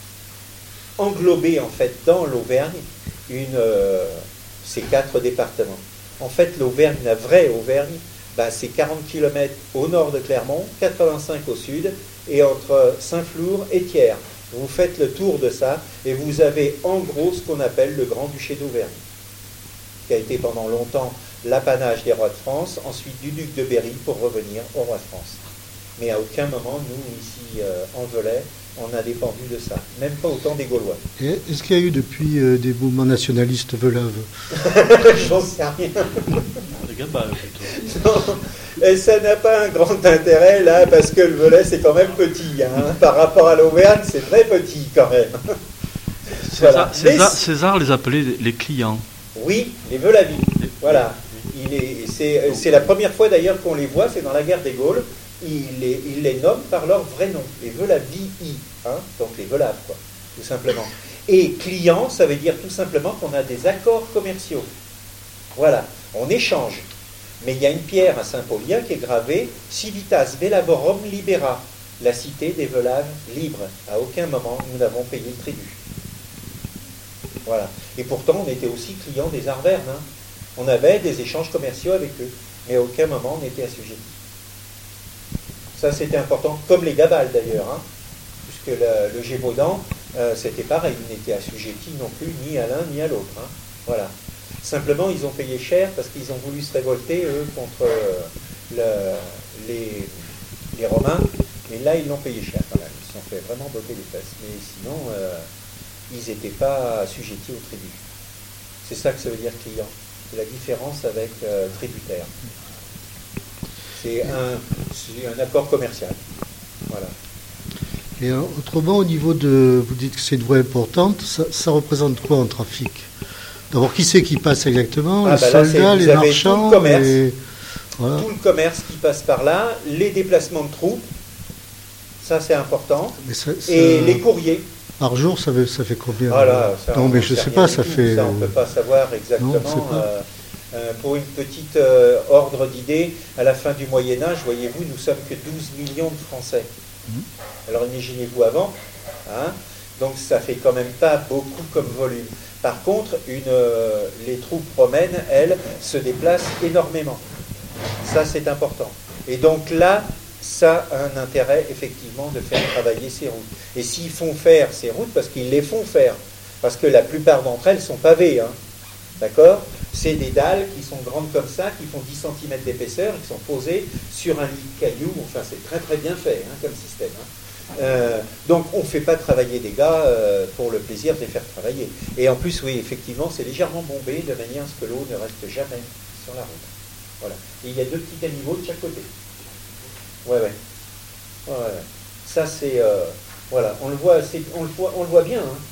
englobé en fait dans l'Auvergne une, euh, ces quatre départements. En fait l'Auvergne, la vraie Auvergne, bah, c'est quarante kilomètres au nord de Clermont, quatre-vingt-cinq au sud, et entre Saint-Flour et Thiers. Vous faites le tour de ça et vous avez en gros ce qu'on appelle le Grand-Duché d'Auvergne, qui a été pendant longtemps l'apanage des rois de France, ensuite du duc de Berry pour revenir au roi de France. Mais à aucun moment, nous, ici euh, en Velay, on a dépendu de ça, même pas autant des Gaulois. Et est-ce qu'il y a eu depuis euh, des mouvements nationalistes velaves? J'en sais rien. Des Gabales, plutôt. Non, et ça n'a pas un grand intérêt, là, parce que le Velay, c'est quand même petit. Hein. Par rapport à l'Auvergne, c'est très petit, quand même. Voilà. César, Mais César, César les appelait les clients. Oui, les Velavis. Voilà. Il est, c'est, c'est la première fois d'ailleurs qu'on les voit, c'est dans la guerre des Gaules. Il les, il les nomme par leur vrai nom, les Velavii, hein, donc les Velaves, quoi, tout simplement. Et client, ça veut dire tout simplement qu'on a des accords commerciaux. Voilà, on échange. Mais il y a une pierre à Saint-Paulien qui est gravée Civitas Velavorum Libera, la cité des Velaves libres. À aucun moment nous n'avons payé le tribut. Voilà. Et pourtant, on était aussi clients des Arvernes. Hein. On avait des échanges commerciaux avec eux, mais à aucun moment on était assujettis. Ça, c'était important, comme les Gabales d'ailleurs, hein, puisque le, le Gévaudan, euh, c'était pareil, il n'était assujetti non plus ni à l'un ni à l'autre. Hein. Voilà. Simplement, ils ont payé cher parce qu'ils ont voulu se révolter, eux, contre euh, le, les, les Romains, et là, ils l'ont payé cher quand même. Ils se sont fait vraiment botter les fesses. Mais sinon, euh, ils n'étaient pas assujettis au tribut. C'est ça que ça veut dire client. C'est la différence avec euh, tributaire. C'est un, c'est un accord commercial. Voilà. Et euh, autrement, au niveau de... Vous dites que c'est une voie importante, ça, ça représente quoi en trafic? D'abord, qui c'est qui passe exactement? Ah Les bah soldats, là, les marchands, tout le commerce, les... Voilà. Tout le commerce qui passe par là, les déplacements de troupes, ça c'est important, Mais ça, ça... et les courriers. Par jour, ça fait, ça fait combien? Voilà, ça, non, mais je ne sais pas, ça tout. fait... Ça, on ne peut pas savoir exactement. Non, pas. Euh, euh, pour une petite euh, ordre d'idée, à la fin du Moyen-Âge, voyez-vous, nous sommes que douze millions de Français. Mmh. Alors imaginez-vous avant, hein, donc ça fait quand même pas beaucoup comme volume. Par contre, une, euh, les troupes romaines, elles, se déplacent énormément. Ça, c'est important. Et donc là, ça a un intérêt, effectivement, de faire travailler ces routes. Et s'ils font faire ces routes, parce qu'ils les font faire, parce que la plupart d'entre elles sont pavées, hein, d'accord? C'est des dalles qui sont grandes comme ça, qui font dix centimètres d'épaisseur, qui sont posées sur un lit de cailloux. Enfin, c'est très très bien fait, hein, comme système. Hein. Euh, donc on ne fait pas travailler des gars euh, pour le plaisir de les faire travailler. Et en plus, oui, effectivement, c'est légèrement bombé de manière à ce que l'eau ne reste jamais sur la route. Voilà. Et il y a deux petits caniveaux de chaque côté. Ouais, ouais. ouais, ouais. Ça, c'est... Euh, voilà, on le voit, c'est, on le voit, on le voit bien. Hein.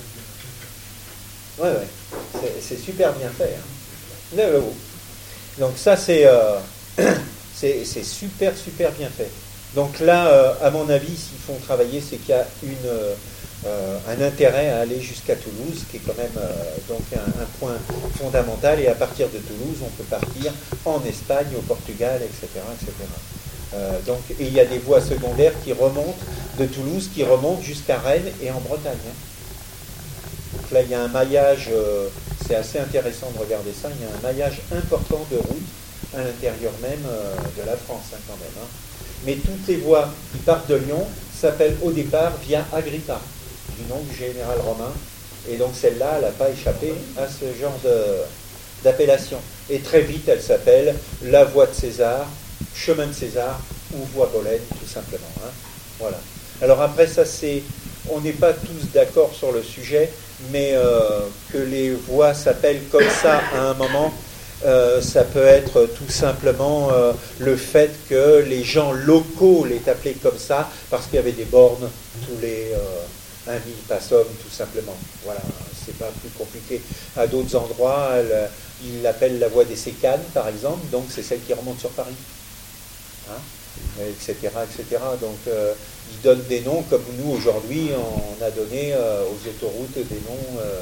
Ouais, ouais. C'est, c'est super bien fait. Hein. Là, là, haut. Donc ça, c'est, euh, c'est, c'est super, super bien fait. Donc là, euh, à mon avis, s'ils font travailler, c'est qu'il y a une, euh, un intérêt à aller jusqu'à Toulouse, qui est quand même euh, donc un, un point fondamental. Et à partir de Toulouse, on peut partir en Espagne, au Portugal, et cetera, et cetera. Euh, donc, et il y a des voies secondaires qui remontent de Toulouse, qui remontent jusqu'à Rennes et en Bretagne. Hein. Donc là, il y a un maillage, euh, c'est assez intéressant de regarder ça. Il y a un maillage important de routes à l'intérieur même euh, de la France, hein, quand même. Hein. Mais toutes les voies qui partent de Lyon s'appellent au départ via Agrippa, du nom du général romain. Et donc celle-là, elle n'a pas échappé à ce genre de, d'appellation. Et très vite, elle s'appelle la voie de César, chemin de César ou voie Bolène, tout simplement. Hein. Voilà. Alors après, ça c'est, on n'est pas tous d'accord sur le sujet, mais euh, que les voies s'appellent comme ça à un moment, euh, ça peut être tout simplement euh, le fait que les gens locaux l'aient appelé comme ça parce qu'il y avait des bornes tous les euh, un mille passum, tout simplement. Voilà, c'est pas plus compliqué. À d'autres endroits, elle, ils l'appellent la voie des Sécanes, par exemple, donc c'est celle qui remonte sur Paris. Hein, et cetera, et cetera. Donc, euh, ils donnent des noms comme nous, aujourd'hui, on a donné euh, aux autoroutes des noms, euh,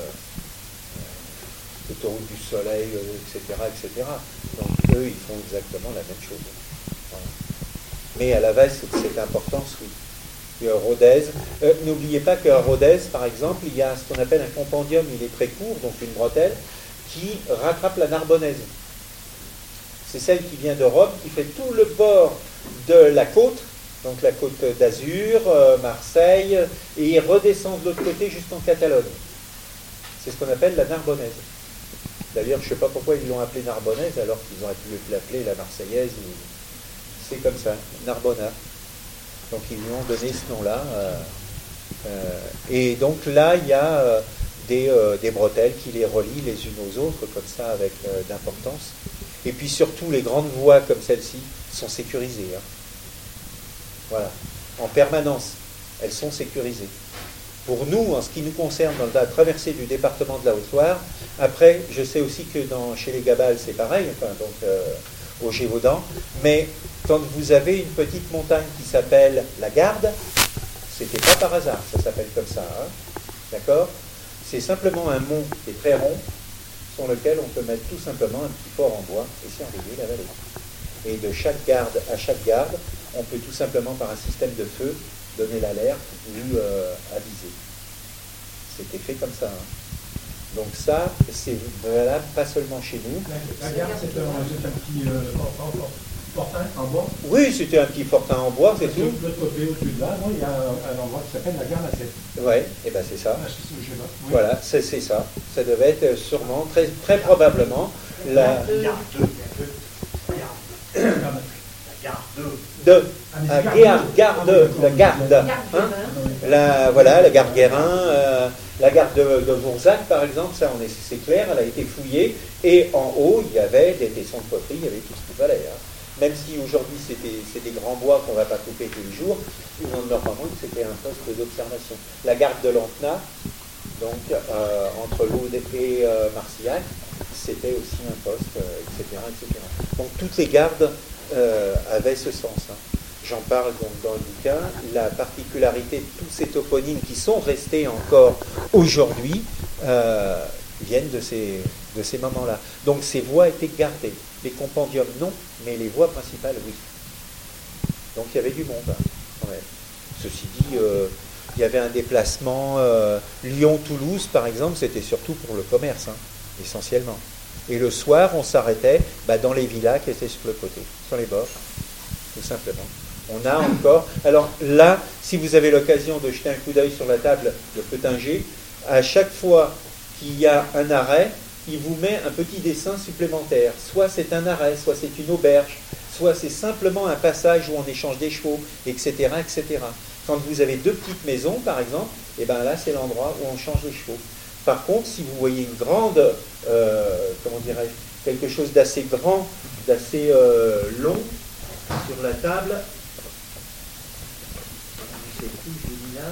autoroute du Soleil, euh, et cetera, et cetera. Donc, eux, ils font exactement la même chose. Voilà. Mais à la base, cette importance, oui. Et à Rodez, euh, n'oubliez pas qu'à Rodez, par exemple, il y a ce qu'on appelle un compendium, il est très court, donc une bretelle, qui rattrape la Narbonnaise. C'est celle qui vient de Rome, qui fait tout le bord de la côte, donc la côte d'Azur, euh, Marseille, et redescend de l'autre côté jusqu'en Catalogne. C'est ce qu'on appelle la Narbonnaise. D'ailleurs, je ne sais pas pourquoi ils l'ont appelée Narbonnaise, alors qu'ils auraient pu l'appeler la Marseillaise. Ou... C'est comme ça, Narbonna. Donc ils lui ont donné ce nom-là. Euh, euh, et donc là, il y a euh, des, euh, des bretelles qui les relient les unes aux autres, comme ça, avec euh, d'importance. Et puis surtout, les grandes voies comme celle-ci sont sécurisées. Hein. Voilà. En permanence, elles sont sécurisées. Pour nous, en ce qui nous concerne, dans la traversée du département de la Haute-Loire, après, je sais aussi que dans, chez les Gabales, c'est pareil, enfin, donc euh, au Gévaudan, mais quand vous avez une petite montagne qui s'appelle la Garde, c'était pas par hasard, ça s'appelle comme ça, hein, d'accord? C'est simplement un mont qui est très rond, sur lequel on peut mettre tout simplement un petit fort en bois et surveiller la vallée. Et de chaque garde à chaque garde, on peut tout simplement par un système de feu donner l'alerte ou euh, aviser. C'était fait comme ça. Hein. Donc ça, c'est valable pas seulement chez nous. La, la garde, c'est un, un petit euh, fortin en bois. Oui, c'était un petit fortin en bois, c'est tout. De l'autre côté, au-dessus de là, il y a un, un endroit qui s'appelle la garde à sept. Oui, et bien c'est ça. Ah, c'est, je sais pas. Oui. Voilà, c'est, c'est ça. Ça devait être sûrement, très, très probablement, la... de à Guerre, garde, la garde, hein, la, voilà, la garde Guérin, euh, la garde de, de Vourzac, par exemple, ça, on est, c'est clair, elle a été fouillée, et en haut, il y avait des tessons de poterie, il y avait tout ce qu'il fallait. Hein. Même si aujourd'hui, c'était, c'est des grands bois qu'on ne va pas couper tous les jours, normalement, c'était un poste d'observation. La garde de Lantenat, donc, euh, entre l'Aude et euh, Marcillac, c'était aussi un poste, euh, et cetera, et cetera. Donc, toutes les gardes euh, avaient ce sens. Hein. J'en parle donc dans le bouquin. La particularité de tous ces toponymes qui sont restés encore aujourd'hui euh, viennent de ces, de ces moments-là. Donc ces voies étaient gardées. Les compendiums, non, mais les voies principales, oui. Donc il y avait du monde, hein, quand même. Ceci dit, euh, il y avait un déplacement euh, Lyon-Toulouse, par exemple, c'était surtout pour le commerce, hein, essentiellement. Et le soir, on s'arrêtait bah, dans les villas qui étaient sur le côté, sur les bords, tout simplement. On a encore... Alors là, si vous avez l'occasion de jeter un coup d'œil sur la table de Peutinger, à chaque fois qu'il y a un arrêt, il vous met un petit dessin supplémentaire. Soit c'est un arrêt, soit c'est une auberge, soit c'est simplement un passage où on échange des chevaux, et cetera, et cetera. Quand vous avez deux petites maisons, par exemple, et ben là, c'est l'endroit où on change les chevaux. Par contre, si vous voyez une grande, euh, comment dirais-je, quelque chose d'assez grand, d'assez euh, long sur la table, je ne sais plus, je l'ai mis là.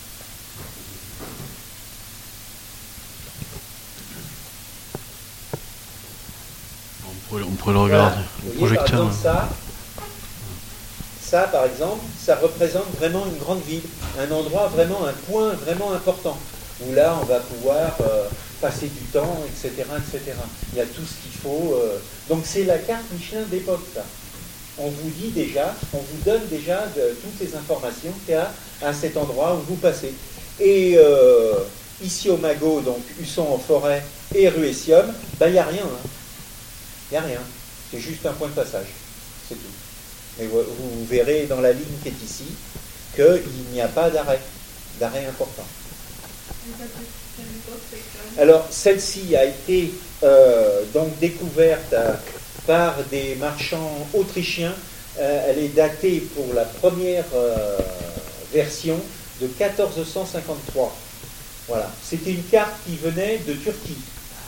On pourrait, on pourrait le regarder. Voilà. Le projecteur. Par exemple, ça, ça, par exemple, ça représente vraiment une grande ville, un endroit vraiment, un point vraiment important, où là, on va pouvoir euh, passer du temps, et cetera, et cetera. Il y a tout ce qu'il faut. Euh... Donc, c'est la carte Michelin d'époque, ça. On vous dit déjà, on vous donne déjà de, toutes les informations qu'il y a à cet endroit où vous passez. Et euh, ici au Magot, donc Husson en forêt et Ruessium, ben il n'y a rien. Il hein. n'y a rien. C'est juste un point de passage, c'est tout. Mais vous, vous verrez dans la ligne qui est ici qu'il n'y a pas d'arrêt, d'arrêt important. Alors, celle-ci a été euh, donc découverte euh, par des marchands autrichiens. Euh, elle est datée pour la première euh, version de quatorze cent cinquante-trois. Voilà. C'était une carte qui venait de Turquie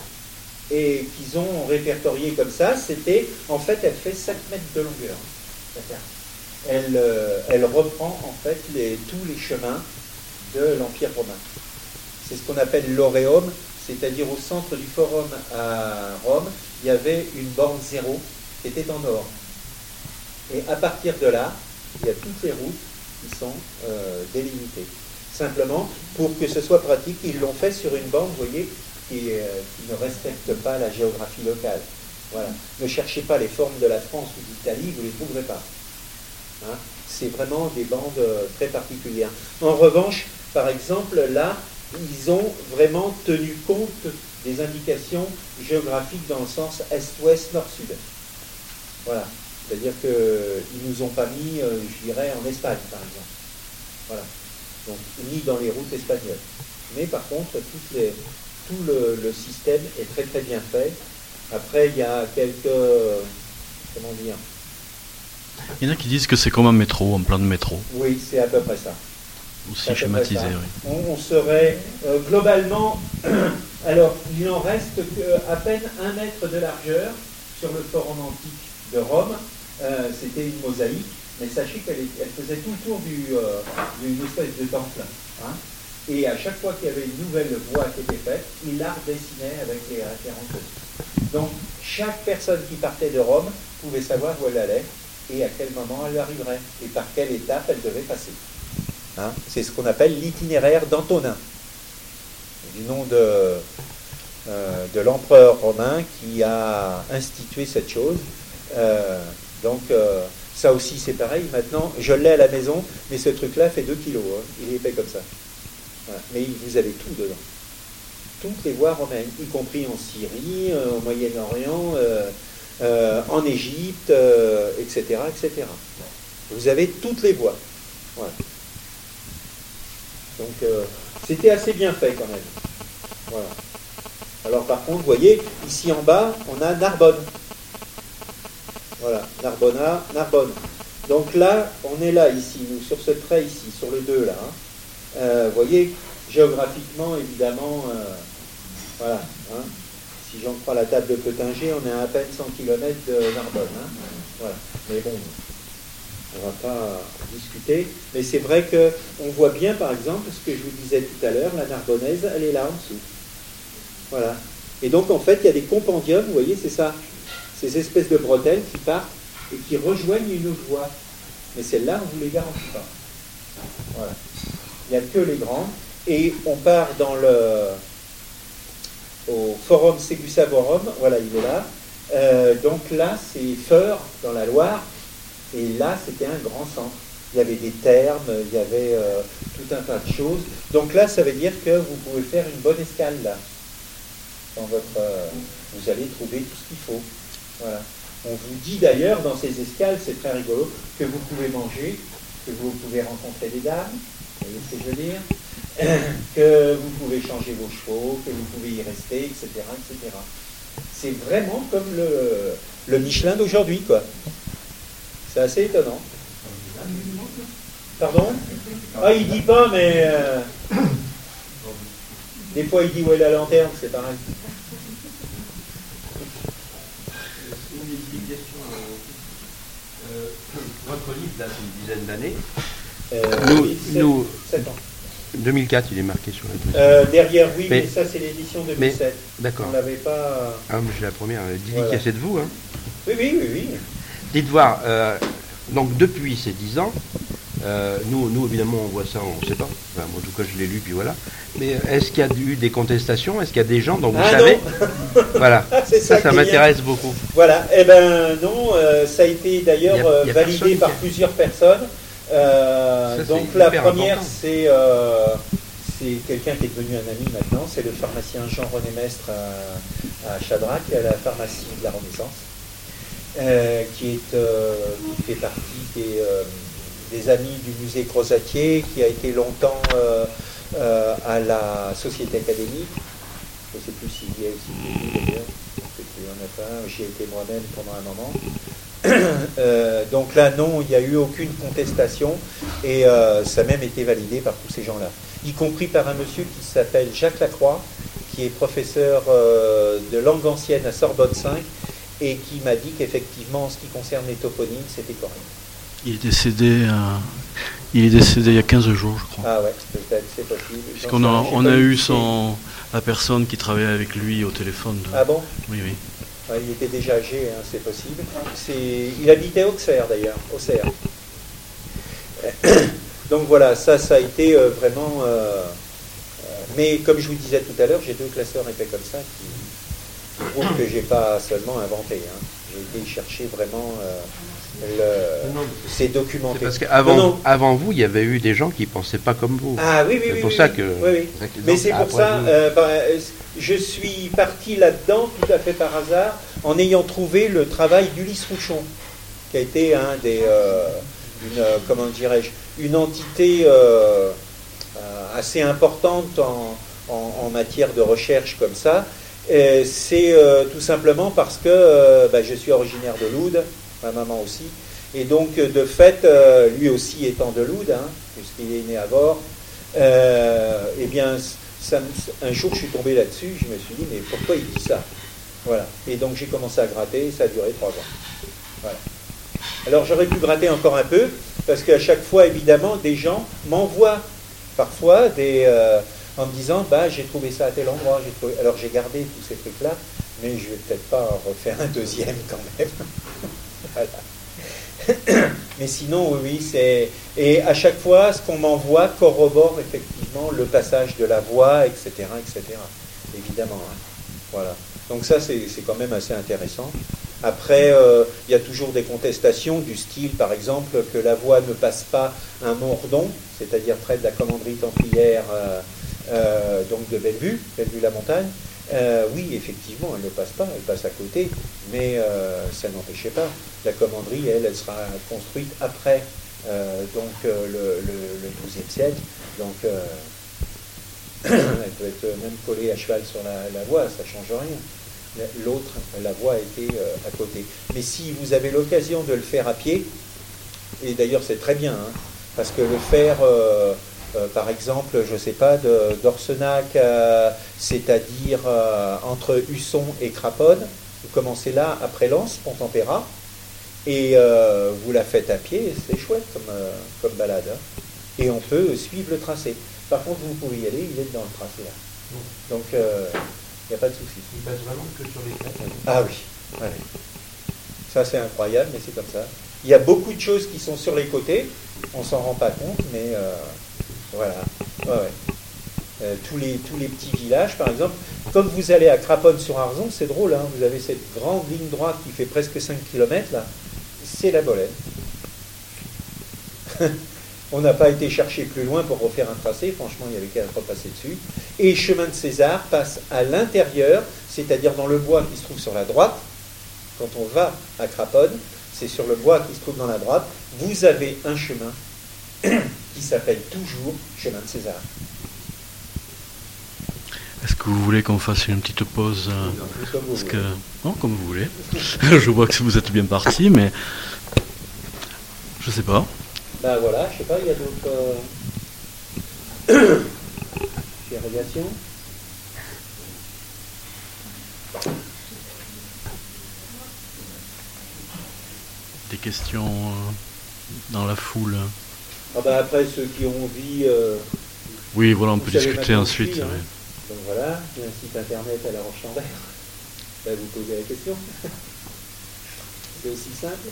et qu'ils ont répertoriée comme ça. C'était, en fait, elle fait sept mètres de longueur, la carte. Elle, euh, elle reprend en fait les, tous les chemins de l'Empire romain. C'est ce qu'on appelle l'Oréum, c'est-à-dire au centre du forum à Rome, il y avait une borne zéro qui était en or. Et à partir de là, il y a toutes les routes qui sont euh, délimitées. Simplement, pour que ce soit pratique, ils l'ont fait sur une borne, vous voyez, qui, euh, qui ne respecte pas la géographie locale. Voilà. Ne cherchez pas les formes de la France ou d'Italie, vous ne les trouverez pas. Hein, c'est vraiment des bandes très particulières. En revanche, par exemple, là, ils ont vraiment tenu compte des indications géographiques dans le sens est-ouest, nord-sud. Voilà. C'est-à-dire qu'ils ne nous ont pas mis, euh, je dirais, en Espagne, par exemple. Voilà. Donc, ni dans les routes espagnoles. Mais par contre, toutes les, tout le, le système est très très bien fait. Après, il y a quelques... Comment dire ? Il y en a qui disent que c'est comme un métro, un plan de métro. Oui, c'est à peu près ça. Aussi schématisé, oui. On, on serait euh, globalement, alors il en reste que à peine un mètre de largeur sur le forum antique de Rome. Euh, c'était une mosaïque, mais sachez qu'elle elle faisait tout le tour du, euh, d'une espèce de temple. Hein, et à chaque fois qu'il y avait une nouvelle voie qui était faite, il la redessinait avec les références. Donc chaque personne qui partait de Rome pouvait savoir où elle allait et à quel moment elle arriverait et par quelle étape elle devait passer. Hein, c'est ce qu'on appelle l'itinéraire d'Antonin, du nom de, euh, de l'empereur romain qui a institué cette chose. Euh, donc euh, ça aussi c'est pareil, maintenant je l'ai à la maison, mais ce truc-là fait deux kilos, hein, il est épais comme ça. Voilà. Mais vous avez tout dedans. Toutes les voies romaines, y compris en Syrie, euh, au Moyen-Orient, euh, euh, en Égypte, euh, et cetera, et cetera. Vous avez toutes les voies. Voilà. Donc, euh, c'était assez bien fait quand même. Voilà. Alors, par contre, vous voyez, ici en bas, on a Narbonne. Voilà, Narbonna, Narbonne. Donc là, on est là, ici, nous, sur ce trait ici, sur le deux, là. Hein. Euh, vous voyez, géographiquement, évidemment, euh, voilà. Hein. Si j'en crois la table de Cotinger, on est à à peine cent kilomètres de Narbonne. Hein. Voilà. Mais bon... On ne va pas discuter, mais c'est vrai qu'on voit bien, par exemple, ce que je vous disais tout à l'heure, la Narbonnaise, elle est là en dessous. Voilà. Et donc, en fait, il y a des compendiums, vous voyez, c'est ça, ces espèces de bretelles qui partent et qui rejoignent une autre voie. Mais celles-là, on ne vous les garantit pas. Voilà. Il n'y a que les grandes. Et on part dans le... au Forum Segusavorum, voilà, il est là. Euh, donc là, c'est Feur, dans la Loire. Et là, c'était un grand centre. Il y avait des thermes, il y avait euh, tout un tas de choses. Donc là, ça veut dire que vous pouvez faire une bonne escale là. Dans votre, euh, vous allez trouver tout ce qu'il faut. Voilà. On vous dit d'ailleurs dans ces escales, c'est très rigolo, que vous pouvez manger, que vous pouvez rencontrer des dames, vous voyez ce que je veux dire, que vous pouvez changer vos chevaux, que vous pouvez y rester, et cetera, et cetera. C'est vraiment comme le, le Michelin d'aujourd'hui, quoi. C'est assez étonnant. Pardon? Ah, il dit pas, mais euh, des fois il dit où est la lanterne, c'est pareil. Une explication. Euh, votre livre date d'une dizaine d'années. Euh, nous, oui, nous, sept ans. deux mille quatre, il est marqué sur la deuxième. Euh, derrière, oui, mais, mais ça c'est l'édition deux mille sept. D'accord. On l'avait pas. Ah, mais j'ai la première. Dédicacée voilà. de vous, hein. Oui, oui, oui, oui. Dites voir. Euh, donc depuis ces dix ans. Euh, nous, nous, évidemment, on voit ça, on ne sait pas. Enfin, en tout cas, je l'ai lu, puis voilà. Mais est-ce qu'il y a eu des contestations? Est-ce qu'il y a des gens dont vous ah, savez non. Voilà. Ah, ça, ça, ça m'intéresse beaucoup. Voilà. Eh ben non, euh, ça a été d'ailleurs euh, validé par a... plusieurs personnes. Euh, ça, donc la première, c'est euh, c'est quelqu'un qui est devenu un ami maintenant. C'est le pharmacien Jean-René Mestre à, à Chadrac, à la pharmacie de la Renaissance. euh, qui, est, euh, qui fait partie des, euh, des amis du musée Crozatier, qui a été longtemps euh, euh, à la Société académique. Je ne sais plus s'il y a ici d'ailleurs, il y en a pas, j'y ai été moi-même pendant un moment. Euh, donc là, non, il n'y a eu aucune contestation et euh, ça a même été validé par tous ces gens-là, y compris par un monsieur qui s'appelle Jacques Lacroix, qui est professeur euh, de langue ancienne à Sorbonne cinq et qui m'a dit qu'effectivement, en ce qui concerne les toponymes, c'était correct. Il est décédé, euh, il est décédé il y a quinze jours, je crois. Ah ouais, peut-être, c'est possible. Puisqu'on a, on a eu son, la personne qui travaillait avec lui au téléphone. De... Ah bon? Oui, oui. Ouais, il était déjà âgé, hein, c'est possible. C'est... Il habitait à Auxerre d'ailleurs, Auxerre. Donc voilà, ça, ça a été euh, vraiment... Euh, euh, mais comme je vous disais tout à l'heure, j'ai deux classeurs épais comme ça qui, qui prouvent que j'ai pas seulement inventé. Hein. J'ai été chercher vraiment... Euh, Le, non, c'est documenté. C'est parce qu'avant non, non. avant vous, il y avait eu des gens qui ne pensaient pas comme vous. Ah oui, oui, c'est oui. pour oui, ça oui. que. Oui, oui. Mais c'est pour ça, euh, bah, je suis parti là-dedans tout à fait par hasard en ayant trouvé le travail d'Ulysse Rouchon, qui a été un des, euh, une, comment dirais-je, une entité euh, euh, assez importante en, en, en matière de recherche comme ça. Et c'est euh, tout simplement parce que euh, bah, je suis originaire de Loudes. Ma maman aussi. Et donc, de fait, euh, lui aussi étant de Loudes, hein, puisqu'il est né à Vore, euh, eh bien, ça, un jour, je suis tombé là-dessus, je me suis dit, mais pourquoi il dit ça? Voilà. Et donc, j'ai commencé à gratter, et ça a duré trois ans. Voilà. Alors, j'aurais pu gratter encore un peu, parce qu'à chaque fois, évidemment, des gens m'envoient parfois des, euh, en me disant, bah, j'ai trouvé ça à tel endroit. J'ai trouvé... Alors, j'ai gardé tous ces trucs-là, mais je ne vais peut-être pas en refaire un deuxième quand même. Voilà. Mais sinon, oui, oui, c'est... Et à chaque fois, ce qu'on m'envoie corrobore effectivement le passage de la voix, et cetera, et cetera. Évidemment. Hein. Voilà. Donc ça, c'est, c'est quand même assez intéressant. Après, euh, il y a toujours des contestations du style, par exemple, que la voix ne passe pas un Mordon, c'est-à-dire près de la commanderie templière euh, euh, donc de Bellevue, Bellevue-la-Montagne. Euh, oui, effectivement, elle ne passe pas, elle passe à côté, mais euh, ça n'empêchait pas. La commanderie, elle, elle sera construite après euh, donc, euh, le, le, le douzième siècle, donc euh, elle peut être même collée à cheval sur la, la voie, ça ne change rien. L'autre, la voie était euh, à côté. Mais si vous avez l'occasion de le faire à pied, et d'ailleurs c'est très bien, hein, parce que le faire... Euh, Euh, par exemple, je ne sais pas, de, d'Orsenac, euh, c'est-à-dire euh, entre Husson et Craponne, vous commencez là, après Lens, Pont-Tempéra, et euh, vous la faites à pied, c'est chouette comme, euh, comme balade. Hein. Et on peut suivre le tracé. Par contre, vous pouvez y aller, il est dans le tracé là. Donc, il euh, n'y a pas de souci. Il passe vraiment que sur les crêtes. Ah oui, ouais. Ça c'est incroyable, mais c'est comme ça. Il y a beaucoup de choses qui sont sur les côtés, on ne s'en rend pas compte, mais... Euh, Voilà, ouais, ouais. Euh, tous, les, tous les petits villages, par exemple, quand vous allez à Craponne-sur-Arzon, c'est drôle, hein, vous avez cette grande ligne droite qui fait presque cinq kilomètres, là, c'est la Bolène. On n'a pas été chercher plus loin pour refaire un tracé, franchement, il n'y avait qu'à repasser dessus. Et chemin de César passe à l'intérieur, c'est-à-dire dans le bois qui se trouve sur la droite. Quand on va à Craponne, c'est sur le bois qui se trouve dans la droite, vous avez un chemin qui s'appelle toujours chemin de César. Est-ce que vous voulez qu'on fasse une petite pause euh, Comme vous parce voulez. que... Non, comme vous voulez. Je vois que vous êtes bien parti, mais je sais pas. Ben voilà, je sais pas, il y a d'autres euh... irrigations. Des questions euh, dans la foule. Ah ben après, ceux qui ont envie... Euh... Oui, voilà, on peut savez discuter maintenant ensuite. qui, hein. Oui. Donc voilà, il y a un site internet à La Roche-en-Berre. Ben, vous posez la question. C'est aussi simple.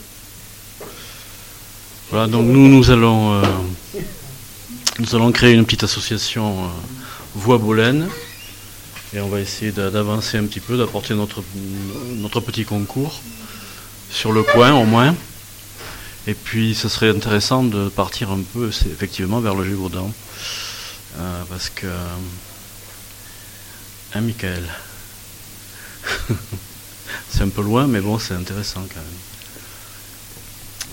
Voilà, donc nous, nous allons, euh, nous allons créer une petite association euh, Voix Bolène, et on va essayer d'a- d'avancer un petit peu, d'apporter notre, notre petit concours sur le coin au moins. Et puis, ce serait intéressant de partir un peu, c'est effectivement, vers le Gévaudan, euh, parce que, hein, Michael, c'est un peu loin, mais bon, c'est intéressant quand même.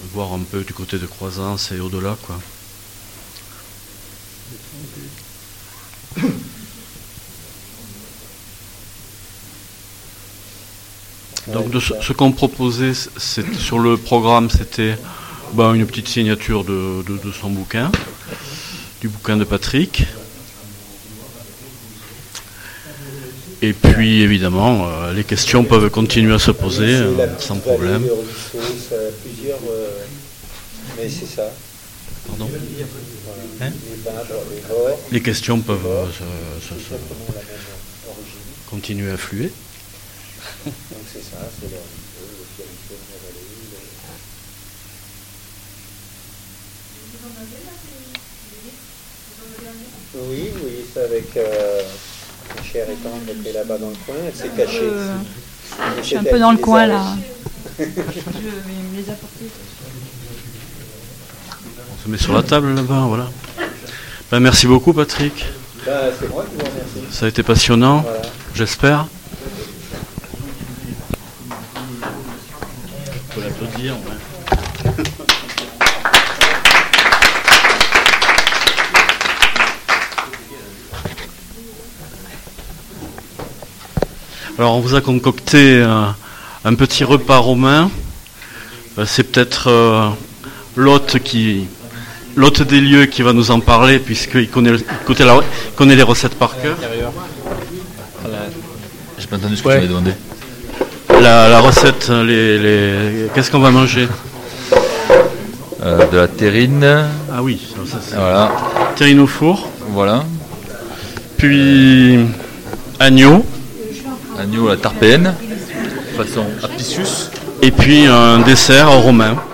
voir un peu du côté de Croisance et au-delà, quoi. Donc de ce, ce qu'on proposait, c'est, sur le programme, c'était ben, une petite signature de, de, de son bouquin, du bouquin de Patrick. Et puis évidemment, euh, les questions peuvent continuer à se poser euh, sans problème. Plusieurs, euh, mais c'est ça. Pardon. Voilà. Hein les, babres, les, bords, les questions peuvent bords, euh, se, se, se continuer à fluer. Donc c'est ça, c'est le ruisseau, le petit ruisseau de la vallée. Le... Vous en avez là, des livres? Vous en avez un livre? Oui, oui, c'est avec euh, ma chère et tendre qui est là-bas dans le coin, elle s'est cachée. Euh, je suis un peu dans le coin là. Je vais me les apporter. On se met sur la table là-bas, voilà. Ben, merci beaucoup Patrick. Ben, c'est moi qui vous remercie. Ça a été passionnant, voilà. J'espère. On peut l'applaudir, ouais. Alors on vous a concocté un, un petit repas romain. C'est peut-être euh, l'hôte qui, l'hôte des lieux qui va nous en parler puisqu'il connaît, il connaît, la, il connaît les recettes par cœur. J'ai pas entendu ce que ouais. tu m'avais demandé. La, la recette, les, les... qu'est-ce qu'on va manger? euh, De la terrine. Ah oui, ça, c'est voilà. Terrine au four. Voilà. Puis agneau. Agneau à la tarpéenne, façon apicius. Et puis un dessert romain.